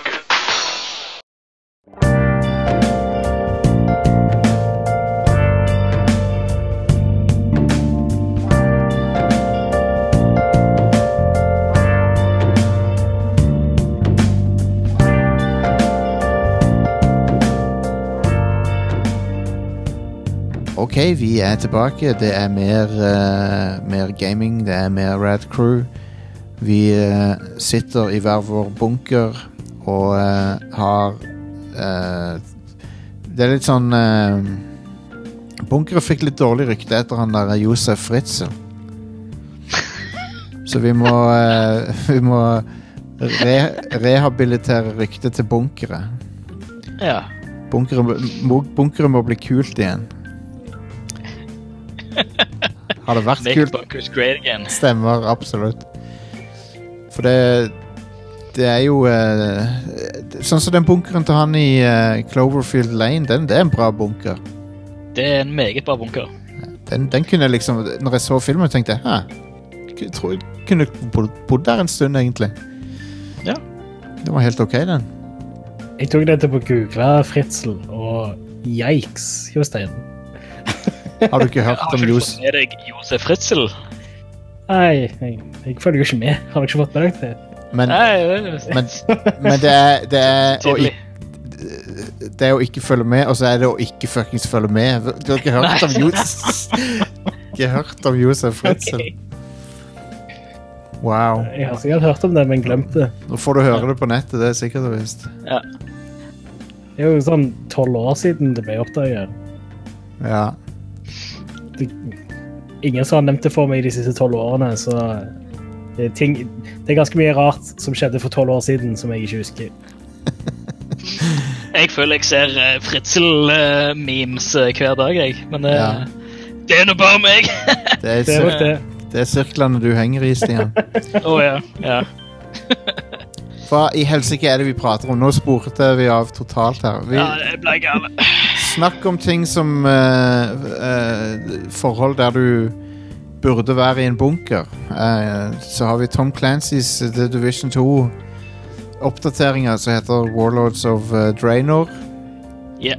Ok, vi er tilbake. Det er mer gaming, det er mer Rad Crew. Vi sitter i hver vår bunker og har det er litt sånn bunkere fikk litt dårlig rykte etter han der Josef Fritzl. Så vi må rehabilitere ryktet til bunkere. Ja. Bunkere må bli kult igjen. Har det vært Make kult? bunkers great again. Stemmer, absolutt. For det er jo sånn som den bunkeren til han i Cloverfield Lane, det er en bra bunker. Det er en meget bra bunker. Den kunne liksom, når jeg så filmen, tenkte jeg tror jeg kunne bodd der en stund egentlig. Ja. Det var helt ok, den. Jeg tok det til på Google Fritzl, og yikes, Jostein. Har du ikke hørt om Josef? Er det Josef Fritzl? Nei, jeg følger jo ikke med. Har du ikke fått med deg det? Men det er å ikke følge med, og så er det å ikke fuckings følge med. Du har ikke hørt om Josef Fritzl? Wow. Jeg har sikkert hørt om det, men glemt det. Nå får du høre det på nettet, det er sikkert og visst. Ja. Det er jo sånn 12 år siden det ble oppdaget. Ja. Ingen som har nevnt det for meg de siste 12 årene, så det er ganske mye rart som skjedde for 12 år siden som jeg ikke husker. Jeg føler jeg ser Fritzl-memes hver dag, jeg. Men det er nå bare meg. Det er sirklene du henger i, Stian. Ja. Hva i helsike er det vi prater om? Nå spurte vi av totalt her. Ja, det ble gale. Snakk om ting som forhold der du burde være i en bunker. Så har vi Tom Clancy's The Division 2 oppdateringer som heter Warlords of Draenor. Ja.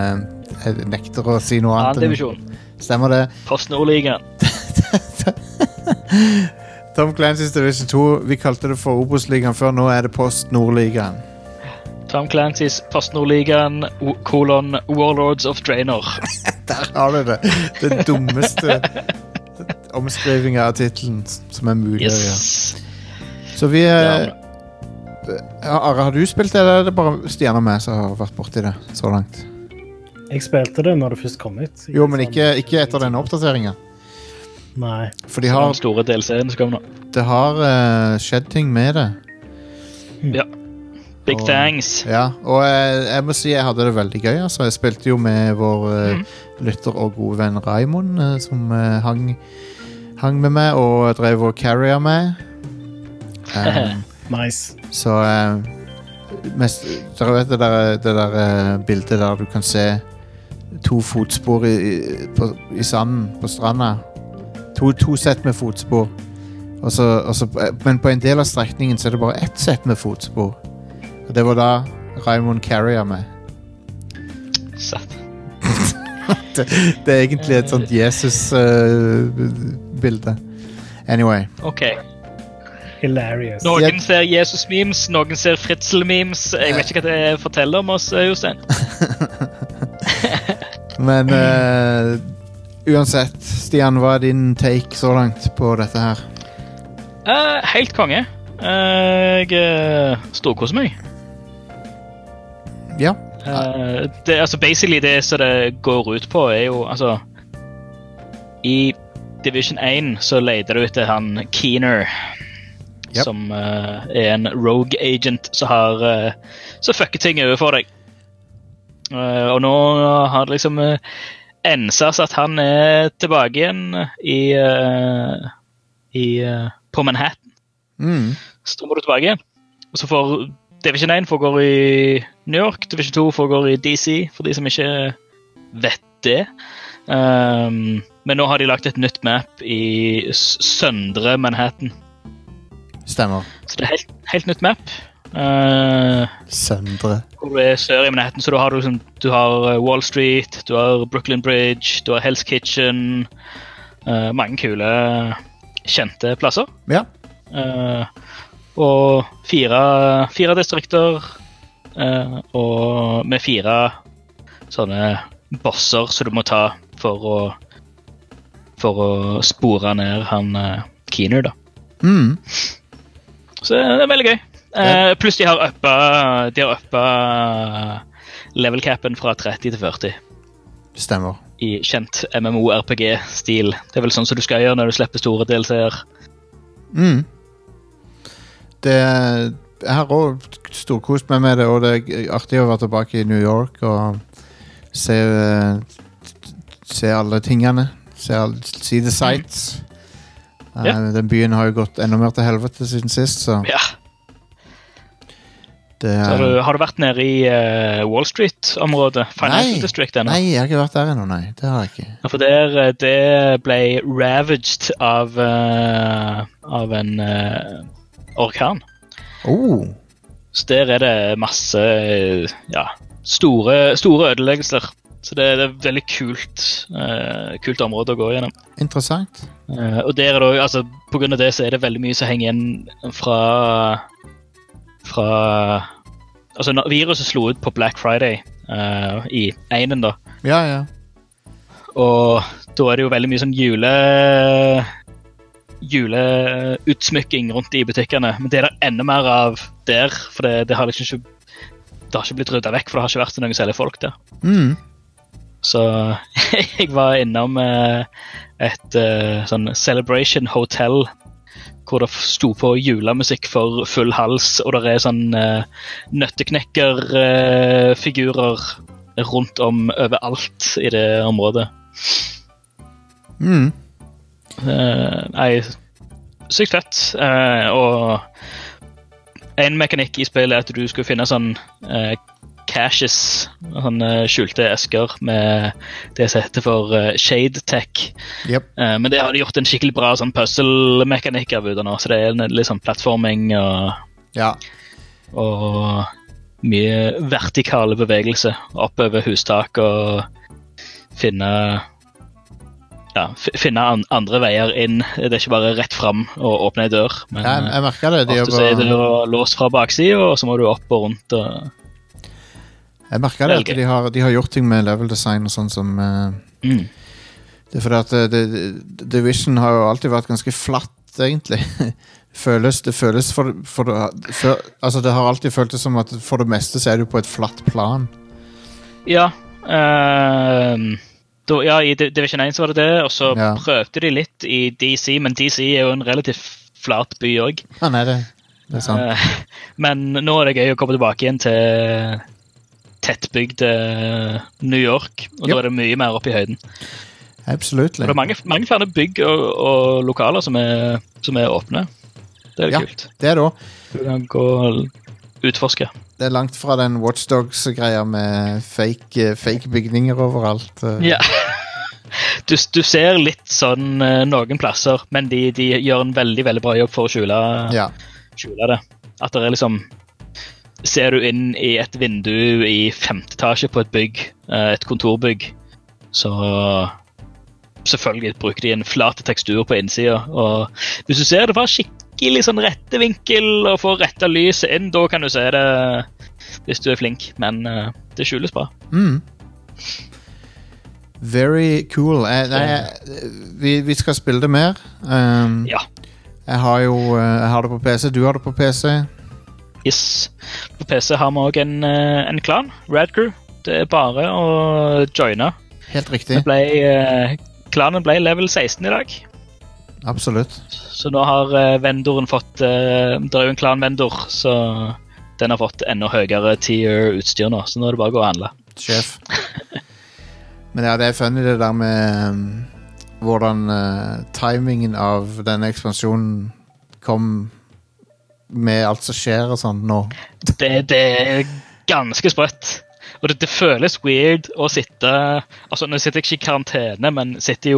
Jeg nekter å si noe annet. Annen divisjon. Stemmer det. PostNord-ligaen. Tom Clancy's Division 2, vi kalte det for Obos-ligaen før, nå det Post-Nord-ligaen. Tom Clancy's Post-Nord-ligaen, Warlords of Draenor. Der har du det. Det dummeste omskrivingen av titlen som mulig å gjøre. Så vi... Are, har du spilt det, eller det bare Stian og meg som har vært borti det så langt? Jeg spilte det når det først kom ut. Jo, men ikke etter den oppdateringen. Nei. For de har... Den store DLC-en som kom nå. Det har skjedd ting med det. Ja. Big thanks. Ja, og jeg må si jeg hadde det veldig gøy. Altså. Jeg spilte jo med vår lytter og gode venn Raimond, som hang med meg og drev og carrier med. Nice. Så dere vet det der bildet der du kan se 2 fotspor i sanden på stranda. To sett med fotspor. Men på en del av strekningen så det bare 1 sett med fotspor. Og det var da Raimond carrier med. Sett. det egentlig et sånt Jesus-bilde. Anyway. Ok. Hilarious. Noen ser Jesus-memes, noen ser Fritzl-memes. Jeg vet ikke hva det forteller om oss, Jostein. Men uansett, Stian, hva din take så langt på dette her? Helt konge. Jeg storkoser meg. Ja. Basically det som det går ut på jo, i Division 1 så leter du etter han Keener. Yep. Som en rogue agent som fucker ting over for deg. Og nå har det liksom ensas at han tilbake igjen på Manhattan. Så må du tilbake igjen. Og så får Division 1 foregår i New York, Division 2 foregår i DC, for de som ikke vet det. Men nå har de lagt et nytt map i søndre Manhattan. Stemmer. Så det helt nytt map. Søndre. Hvor du sør i Manhattan, så du har Wall Street, du har Brooklyn Bridge, du har Hell's Kitchen, mange kule, kjente plasser. Ja. Og fire distrikter, og med 4 sånne bosser som du må ta for å spore ned han Keener da. Så det veldig gøy. Pluss de har uppa level capen fra 30 til 40. Stemmer. I kjent MMO-RPG-stil. Det vel sånn som du skal gjøre når du slipper store DLC-er. Jeg har også storkost meg med det, og det artig å være tilbake i New York og se alle tingene. See the sights. Den byen har jo gått enda mer til helvete siden sist, så... Ja. Har du vært nede i Wall Street-området? Financial District ennå? Nei, jeg har ikke vært der ennå, nei. Det har jeg ikke. Ja, for det ble ravaged av en orkan. Så der det masse store ødeleggelser. Så det er veldig kult område å gå gjennom. Interessant. Og der det også, på grunn av det så det veldig mye som henger igjen fra viruset slo ut på Black Friday i 1 da. Ja. Og da det jo veldig mye sånn juleutsmykking rundt i butikkene, men det enda mer av der, for det har liksom ikke blitt ryddet vekk, for det har ikke vært noen særlig folk der. Så jeg var innom et sånn Celebration Hotel, hvor det sto på julemusikk for full hals, og det sånn nøtteknekkerfigurer rundt om overalt i det området. Sykt fett. Og en mekanikk i spillet at du skulle finne sånn caches, sånne skjulte esker med det som heter for Shade Tech. Yep. Men det har de gjort en skikkelig bra sånn puzzle-mekanikk av ut av nå, så det litt sånn plattforming og mye vertikale bevegelse oppover hustak og finne finne andre veier inn. Det ikke bare rett frem og åpne en dør. Men jeg merker det. Ofte så det låst fra baksiden, og så må du opp og rundt. Jeg merker det at de har gjort ting med level design og sånn som... Det fordi at Division har jo alltid vært ganske flatt, egentlig. Det føles altså det har alltid føltes som at for det meste så du på et flatt plan. Ja, i Division 1 så var det, og så prøvde de litt i DC, men DC er jo en relativt flat by også. Ja, nei, det er sant. Men nå er det gøy å komme tilbake igjen til tettbygd New York, og da er det mye mer oppe i høyden. Absolutt. Det er mange flere bygg og lokaler som er åpne. Det er kult. Det er det også. Du kan gå og utforske. Det er langt fra den Watch Dogs-greia med fake bygninger overalt. Ja. Du ser litt sånn noen plasser, men de gjør en veldig, veldig bra jobb for å skjule det. At det er liksom... Ser du inn i et vindu i 5. etasje på et bygg, et kontorbygg, så selvfølgelig bruker de en flat tekstur på innsiden. Og hvis du ser det fra skikkelig sånn rette vinkel og får rette lyset inn, da kan du se det hvis du er flink, men det skjules bra. Very cool. Vi skal spille det mer. Ja. Jeg har det på PC, du har det på PC. Yes. På PC har vi også en klan, Rad Crew. Det er bare å joine. Helt riktig. Klanen ble level 16 i dag. Absolutt. Så nå har vendoren fått, det er jo en klan-vendor, så den har fått enda høyere tier utstyr nå, så nå er det bare å gå og handle. Sjef. Men ja, det er funny det der med hvordan timingen av denne ekspansjonen kom med alt som skjer og sånn nå. Det er ganske sprøtt. Og det føles weird å sitte... Altså, nå sitter jeg ikke i karantene, men sitter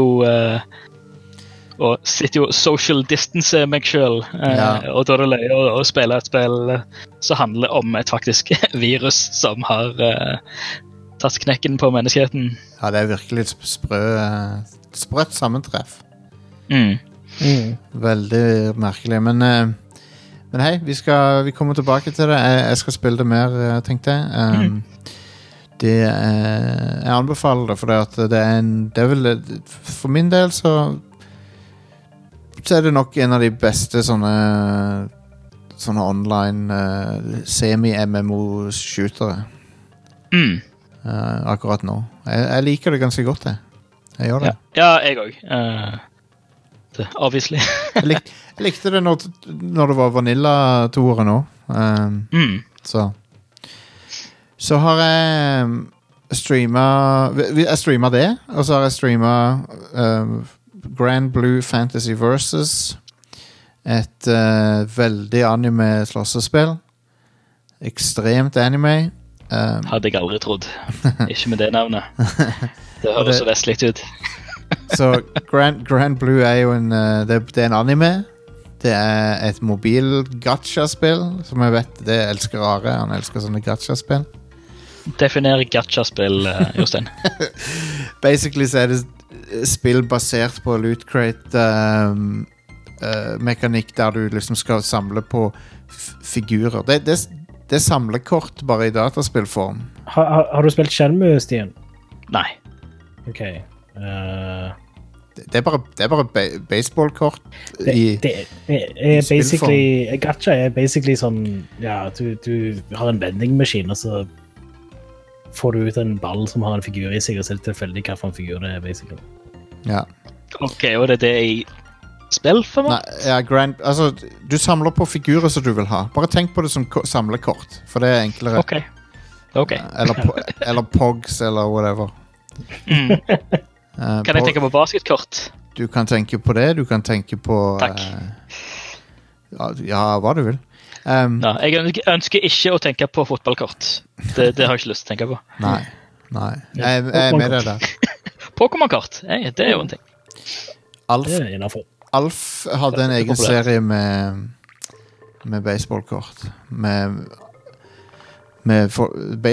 jo social distance meg selv. Og da er det løye å spille et spill som handler om et faktisk virus som har tatt knekken på menneskeheten. Ja, det er virkelig et sprøtt sammentreff. Veldig merkelig, men hei, vi kommer tilbake til det. Jeg skal spille det mer, tenkte jeg. Jeg anbefaler det, for det er vel... For min del så er det nok en av de beste sånne online semi-MMO-shootere. Akkurat nå. Jeg liker det ganske godt, jeg gjør det. Ja, jeg også. Obviously. jeg likte det når det var Vanilla-toere nå. Så har jeg streamet det, og så har jeg streamet Grand Blue Fantasy Versus, et veldig anime-slåssespill. Ekstremt anime. Hadde jeg aldri trodd. Ikke med det navnet. Det høres så vestligt ut. Så Grand Blue er jo det er en anime. Det er et mobil gacha-spill, som jeg vet, det elsker Are. Han elsker sånne gacha-spill. Definer gacha-spill, Jostein. Basically så er det spill basert på loot crate mekanikk der du liksom skal samle på figurer. Det er samlekort bare i dataspillform. Har du spilt Shenmue, Stian? Nei. Ok. Det er bare baseballkort i basically gacha er basically sånn, ja, du har en vendingmaskin, og så får du ut en ball som har en figur i seg, og så er det tilfeldig hva for en figur det er, basically. Ja. Ok, og det er i spillformat? Nei, ja, altså, du samler på figurer som du vil ha. Bare tenk på det som samlekort, for det er enklere. Ok. Eller pogs, eller whatever. Kan jeg tenke på basketkort? Du kan tenke på det, du kan tenke på... Takk. Ja, hva du vil. Jeg ønsker ikke å tenke på fotballkort. Det har jeg ikke lyst til å tenke på. Nei. Jeg er med deg der. Pokémon-kort, det er jo en ting. Alf hadde en egen serie med baseballkort. Med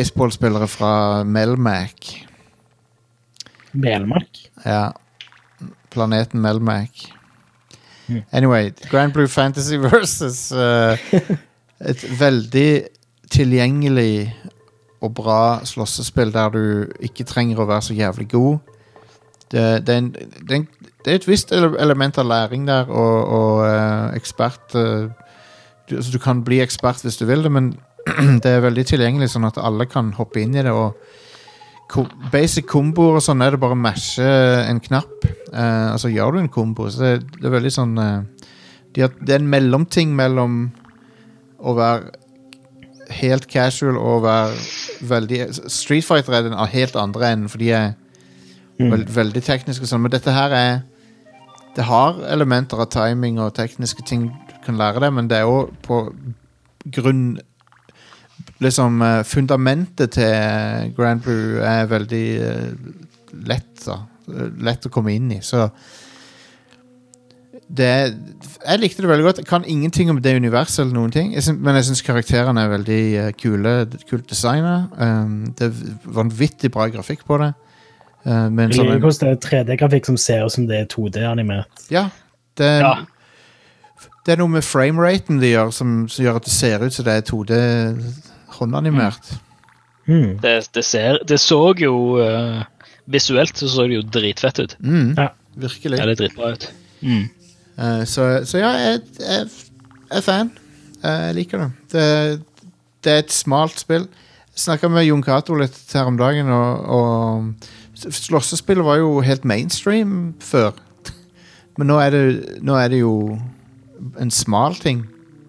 baseballspillere fra Melmac. Melmark? Ja. planeten Melmac. Anyway, Grand Blue Fantasy versus et veldig tilgjengelig og bra slåssespill der du ikke trenger å være så jævlig god. Det er et visst element av læring der, og ekspert du kan bli ekspert hvis du vil det, men det er veldig tilgjengelig sånn at alle kan hoppe inn i det, og basic komboer og sånn er det bare å mashe en knapp, altså gjør du en kombo, så det er veldig sånn det er en mellomting mellom å være helt casual og være veldig Street Fighter er den helt andre enden, for de er veldig tekniske og sånn, men dette her det har elementer av timing og tekniske ting du kan lære det, men det er jo på grunn liksom fundamentet til Grand Blue er veldig lett å komme inn i, så jeg likte det veldig godt. Jeg kan ingenting om det universet eller noen ting, men jeg synes karakterene er veldig kult designet. Det er vanvittig bra grafikk på det. Jeg liker hvordan det er 3D-grafikk som ser ut som det er 2D-animert. Ja, det er noe med frameraten de gjør som gjør at det ser ut som det er 2D håndanimert. Det så jo visuelt så det jo dritfett ut. Ja, virkelig. Ja, det er dritbra ut. Så ja, jeg er fan. Jeg liker det. Det er et smalt spill. Jeg snakket med Jon Cato litt her om dagen, og slåssespill var jo helt mainstream før. Men nå er det jo en smal ting.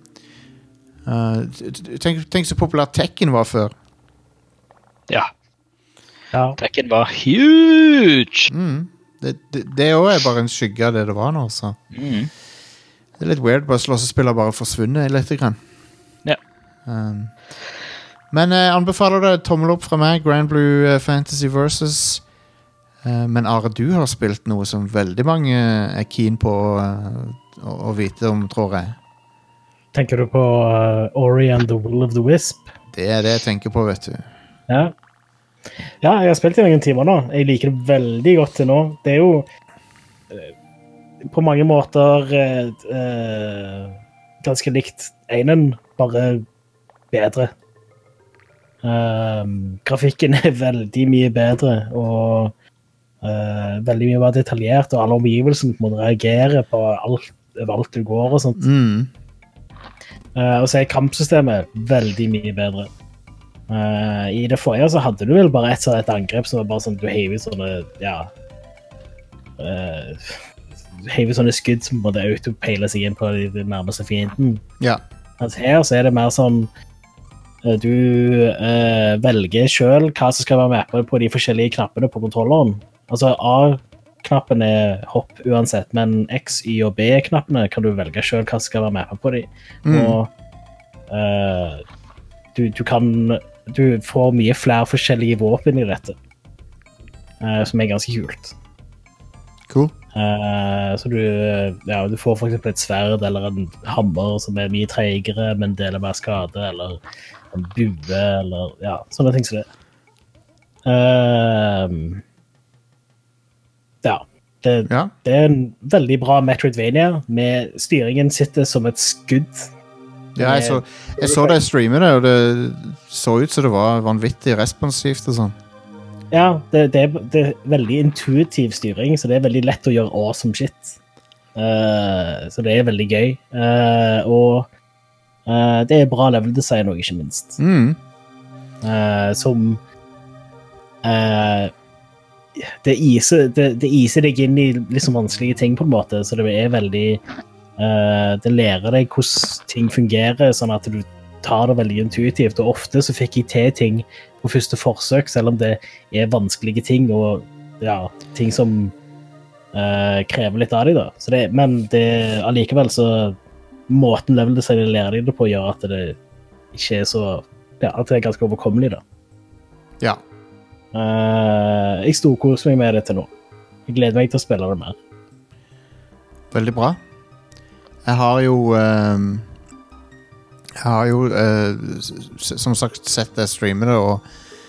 Tenk så populær Tekken var før. Ja. Tekken var huge. Det også er bare en skygge av det var nå, så. Det er litt weird, bare slåssespiller bare forsvunnet litt grann. Ja. Men jeg anbefaler det, tommel opp fra meg, Grand Blue Fantasy versus. Men Are, du har spilt noe som veldig mange er keen på å vite om, tror jeg. Tenker du på Ori and the Will of the Wisp? Det er det jeg tenker på, vet du. Ja, jeg har spilt i noen timer nå. Jeg liker det veldig godt til nå. Det er jo på mange måter ganske likt einen, bare bedre. Grafikken er veldig mye bedre, og veldig mye mer detaljert, og alle omgivelsene på en måte reagerer på alt du går og sånt. Og så er kampsystemet veldig mye bedre. I det forrige så hadde du vel bare et angrep som var bare sånn, du heiver sånne heiver sånne skudd som måtte autopeile seg inn på den nærmeste fienden. Ja. Altså her så er det mer sånn, du velger selv hva som skal være med på de forskjellige knappene på kontrolleren. Altså A-knappen er hopp uansett, men X, Y og B-knappene kan du velge selv hva som skal være med på de. Og du får mye flere forskjellige våpen i dette, som er ganske kult. Cool. Så du får for eksempel et sverd eller en hammer som er mye tregere, men deler mer skade, eller en bue, eller sånne ting som det. Det er en veldig bra Metroidvania, med styringen sitter som et skudd. Ja, jeg så deg streame det, og det så ut som det var vanvittig responsivt og sånn. Ja, det er veldig intuitiv styring, så det er veldig lett å gjøre awesome shit. Så det er veldig gøy. Og det er bra level design også, ikke minst. Som det iser deg inn i liksom vanskelige ting på en måte, så det er veldig det lærer deg hvordan ting fungerer, sånn at du tar det veldig intuitivt, og ofte så fikk jeg til ting på første forsøk, selv om det er vanskelige ting, og ting som krever litt av deg da. Så men allikevel så måten level design lærer deg det på gjør at det ikke er så, at det er ganske overkommelig da. Ja. Jeg storkoser meg med det til nå. Jeg gleder meg til å spille det mer. Veldig bra. Jeg har jo som sagt sett deg streame det,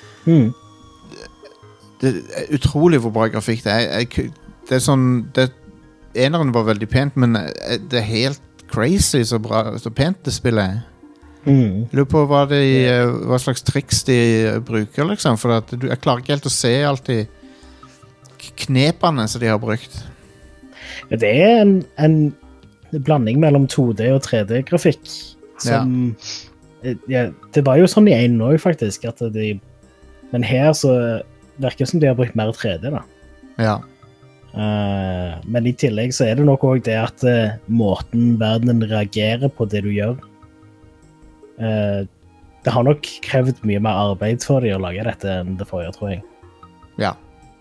og det er utrolig hvor bra grafikk det er. Det er sånn, det eneren var veldig pent, men det er helt crazy så bra, så pent det spillet er. Jeg lurer på hva slags triks de bruker, liksom, for at jeg klarer ikke helt å se alltid knepene som de har brukt. Ja, det er en blanding mellom 2D og 3D-grafikk som det var jo sånn i 1 også faktisk at men her så virker det som de har brukt mer 3D da. Ja. Men i tillegg så er det nok også det at måten verdenen reagerer på det du gjør det har nok krevd mye mer arbeid for de å lage dette enn det forrige, tror jeg. Ja.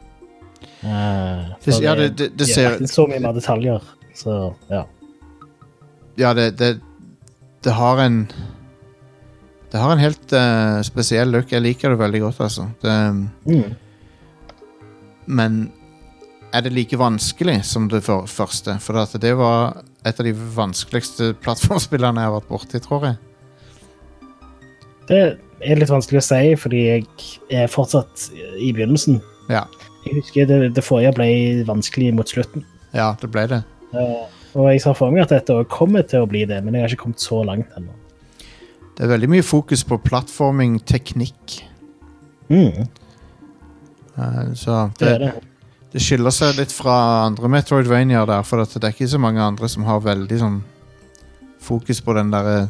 For det ser så mye mer detaljer, så ja. Ja, det har en helt spesiell look. Jeg liker det veldig godt, altså. Men er det like vanskelig som det første? For at det var et av de vanskeligste plattformspillerne jeg har vært borti, tror jeg. Det er litt vanskelig å si, fordi jeg er fortsatt i begynnelsen. Ja. Jeg husker det forrige ble vanskelig mot slutten. Ja, det ble det. Og jeg sa for meg at dette kommer til å bli det, men jeg har ikke kommet så langt ennå. Det er veldig mye fokus på plattforming-teknikk. Så det skiller seg litt fra andre Metroidvania der, for at det er ikke så mange andre som har veldig sånn fokus på den der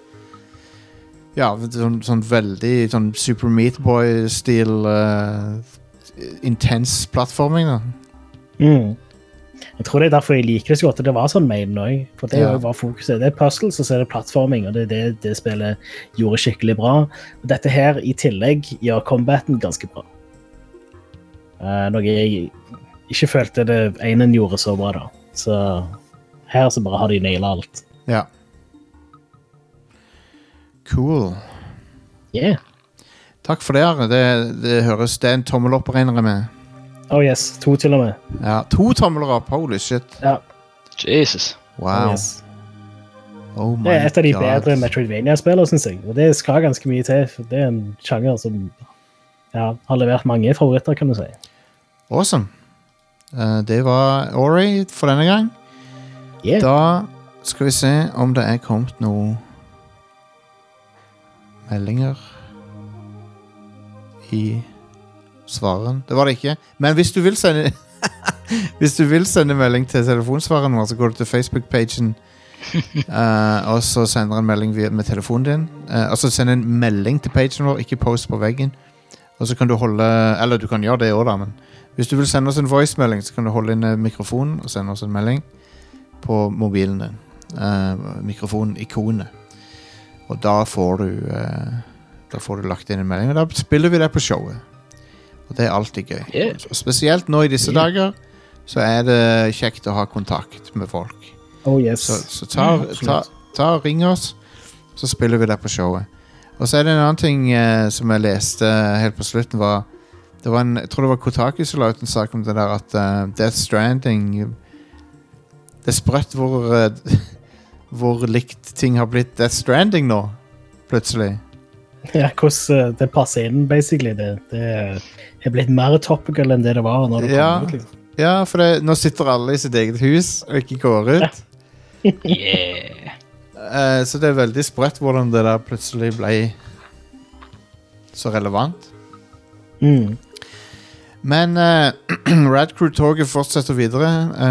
sånn veldig sånn Super Meat Boy-stil intens plattforming da. Jeg tror det er derfor jeg liker det så godt at det var sånn Maiden også, for det var fokuset. Det er puzzles, og så er det plattforming, og det er det spillet gjorde skikkelig bra. Og dette her i tillegg gjør combaten ganske bra. Noe jeg ikke følte det ene gjorde så bra da. Så her så bare har de nailet alt. Ja. Cool. Yeah. Takk for det. Det høres, det er en tommel opp regner jeg med. Oh yes, 2 til og med. Ja, 2 tommeler opp, holy shit. Ja. Jesus. Wow. Oh, yes. Oh my det er et av de God. bedre Metroidvania-spillere, synes jeg. Og det skal ganske mye til, for det er en sjanger som har levert mange favoritter, kan du si. Awesome. Det var Ori for denne gang. Yeah. Da skal vi se om det er kommet noe meldinger i svaren. Det var det ikke. Men hvis du vil sende hvis du vil sende melding til telefonsvaren vår, så går du til Facebook-pagen og så sender en melding med telefonen din. Og så sender en melding til pagen vår, ikke post på veggen. Og så kan du holde, eller du kan gjøre det også da, men hvis du vil sende oss en voice-melding, så kan du holde inn mikrofonen og sende oss en melding på mobilen din. Mikrofonikonet. Og da får du lagt inn en melding, og da spiller vi det på showet. Og det er alltid gøy. Yeah. Spesielt nå i disse dager, så er det kjekt å ha kontakt med folk. Oh yes. Så ta og ring oss, så spiller vi det på showet. Og så er det en annen ting som jeg leste helt på slutten, jeg tror det var Kotaku som la ut en sak om det der, at Death Stranding, det er sprøtt hvor likt ting har blitt Death Stranding nå, plutselig. Ja, hvordan det passer inn, basically. Det er blitt mer topical enn det var når det kom ut, liksom. Ja, for nå sitter alle i sitt eget hus og ikke går ut. Yeah. Så det er veldig sprøtt hvordan det der plutselig ble så relevant. Men Rad Crew-toget fortsetter videre.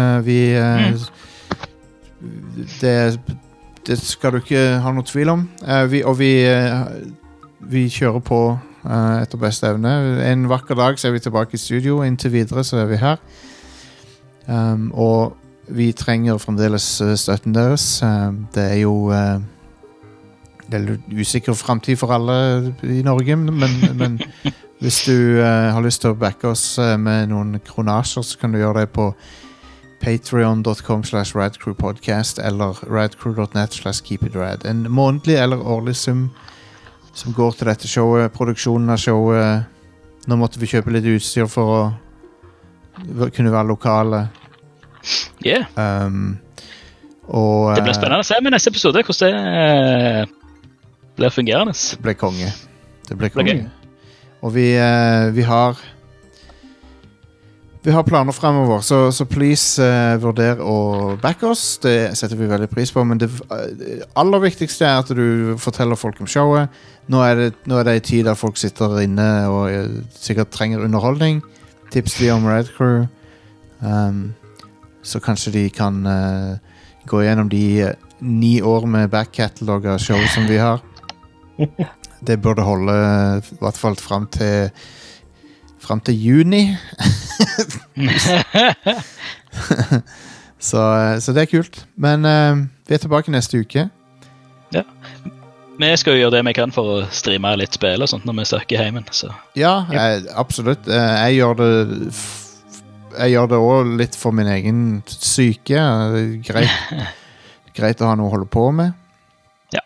Det skal du ikke ha noe tvil om. Vi kjører på etter beste evne. En vakker dag så er vi tilbake i studio. Inntil videre så er vi her. Og vi trenger fremdeles støtten deres. Det er jo det er litt usikker fremtid for alle i Norge, men hvis du har lyst til å backe oss med noen kronasjer, så kan du gjøre det på patreon.com/radcrewpodcast eller radcrew.net/keepitrad. En månedlig eller årlig sum som går til dette showet, produksjonen av showet. Nå måtte vi kjøpe litt utstyr for å kunne være lokale. Yeah. Og, det blir spennende å se med neste episode hvordan det blir fungerende. Det blir konge. Det blir konge. Og vi har Vi har planer fremover, så please vurder å backe oss. Det setter vi veldig pris på, men det aller viktigste er at du forteller folk om showet. Nå er det en tid der folk sitter inne og sikkert trenger underholdning. Tips de om Red Crew. Så kanskje de kan gå gjennom de 9 år med back-catalog av show som vi har. Det burde holde i hvert fall frem til juni. så det er kult. Men vi er tilbake neste uke. Ja. Vi skal jo gjøre det vi kan for å streame litt spill og sånt når vi søker hjemme. Så. Ja, absolutt. Jeg gjør det også litt for min egen syke. Greit å ha noe å holde på med. Ja.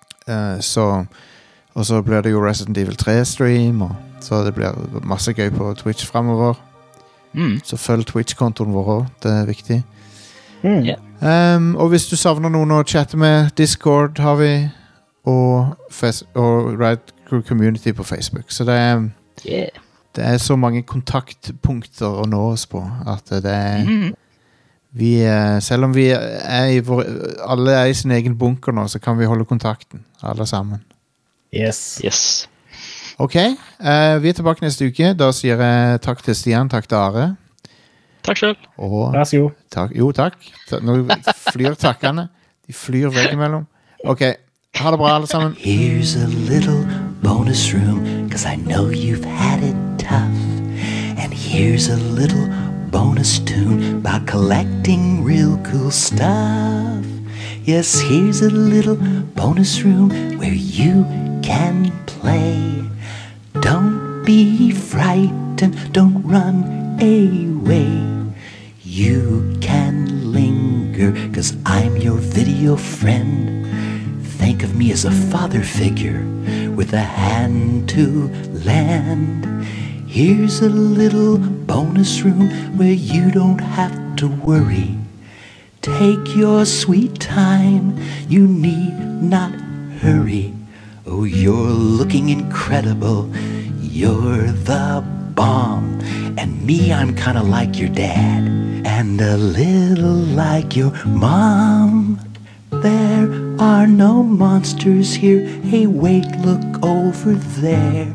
Og så blir det jo Resident Evil 3-stream, så det blir masse gøy på Twitch fremover. Så følg Twitch-kontoen vår også, det er viktig. Yeah. Og hvis du savner noen å chatte med, Discord har vi, og Red Crew Community på Facebook. Så det er så mange kontaktpunkter å nå oss på, at det er... selv om vi alle er i sin egen bunker nå, så kan vi holde kontakten, alle sammen. Yes. Ok, vi er tilbake neste uke. Da sier jeg takk til Stian, takk til Are. Takk selv. Vær så god. Takk. Nå flyr takkene. De flyr veggimellom. Ok, ha det bra alle sammen. Here's a little bonus room, 'cause I know you've had it tough. And here's a little bonus tune about collecting real cool stuff. Yes, here's a little bonus room where you can play. Don't be frightened, don't run away. You can linger, 'cause I'm your video friend. Think of me as a father figure with a hand to lend. Here's a little bonus room where you don't have to worry. Take your sweet time, you need not hurry. Oh, you're looking incredible, you're the bomb. And me, I'm kinda like your dad, and a little like your mom. There are no monsters here, hey wait, look over there.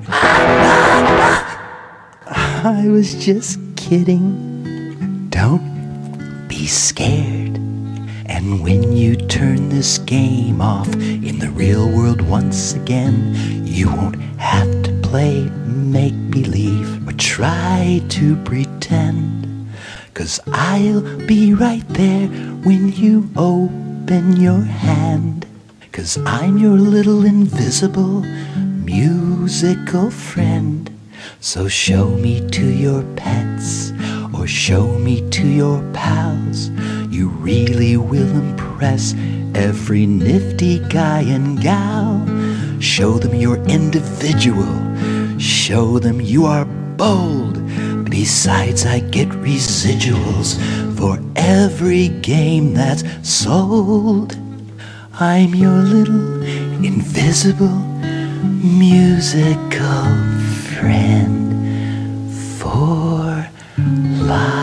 I was just kidding, don't be scared. And when you turn this game off in the real world once again, you won't have to play make-believe or try to pretend. 'Cause I'll be right there when you open your hand. 'Cause I'm your little invisible musical friend. So show me to your pets or show me to your pals. You really will impress every nifty guy and gal. Show them you're individual. Show them you are bold. Besides, I get residuals for every game that's sold. I'm your little invisible musical friend for life.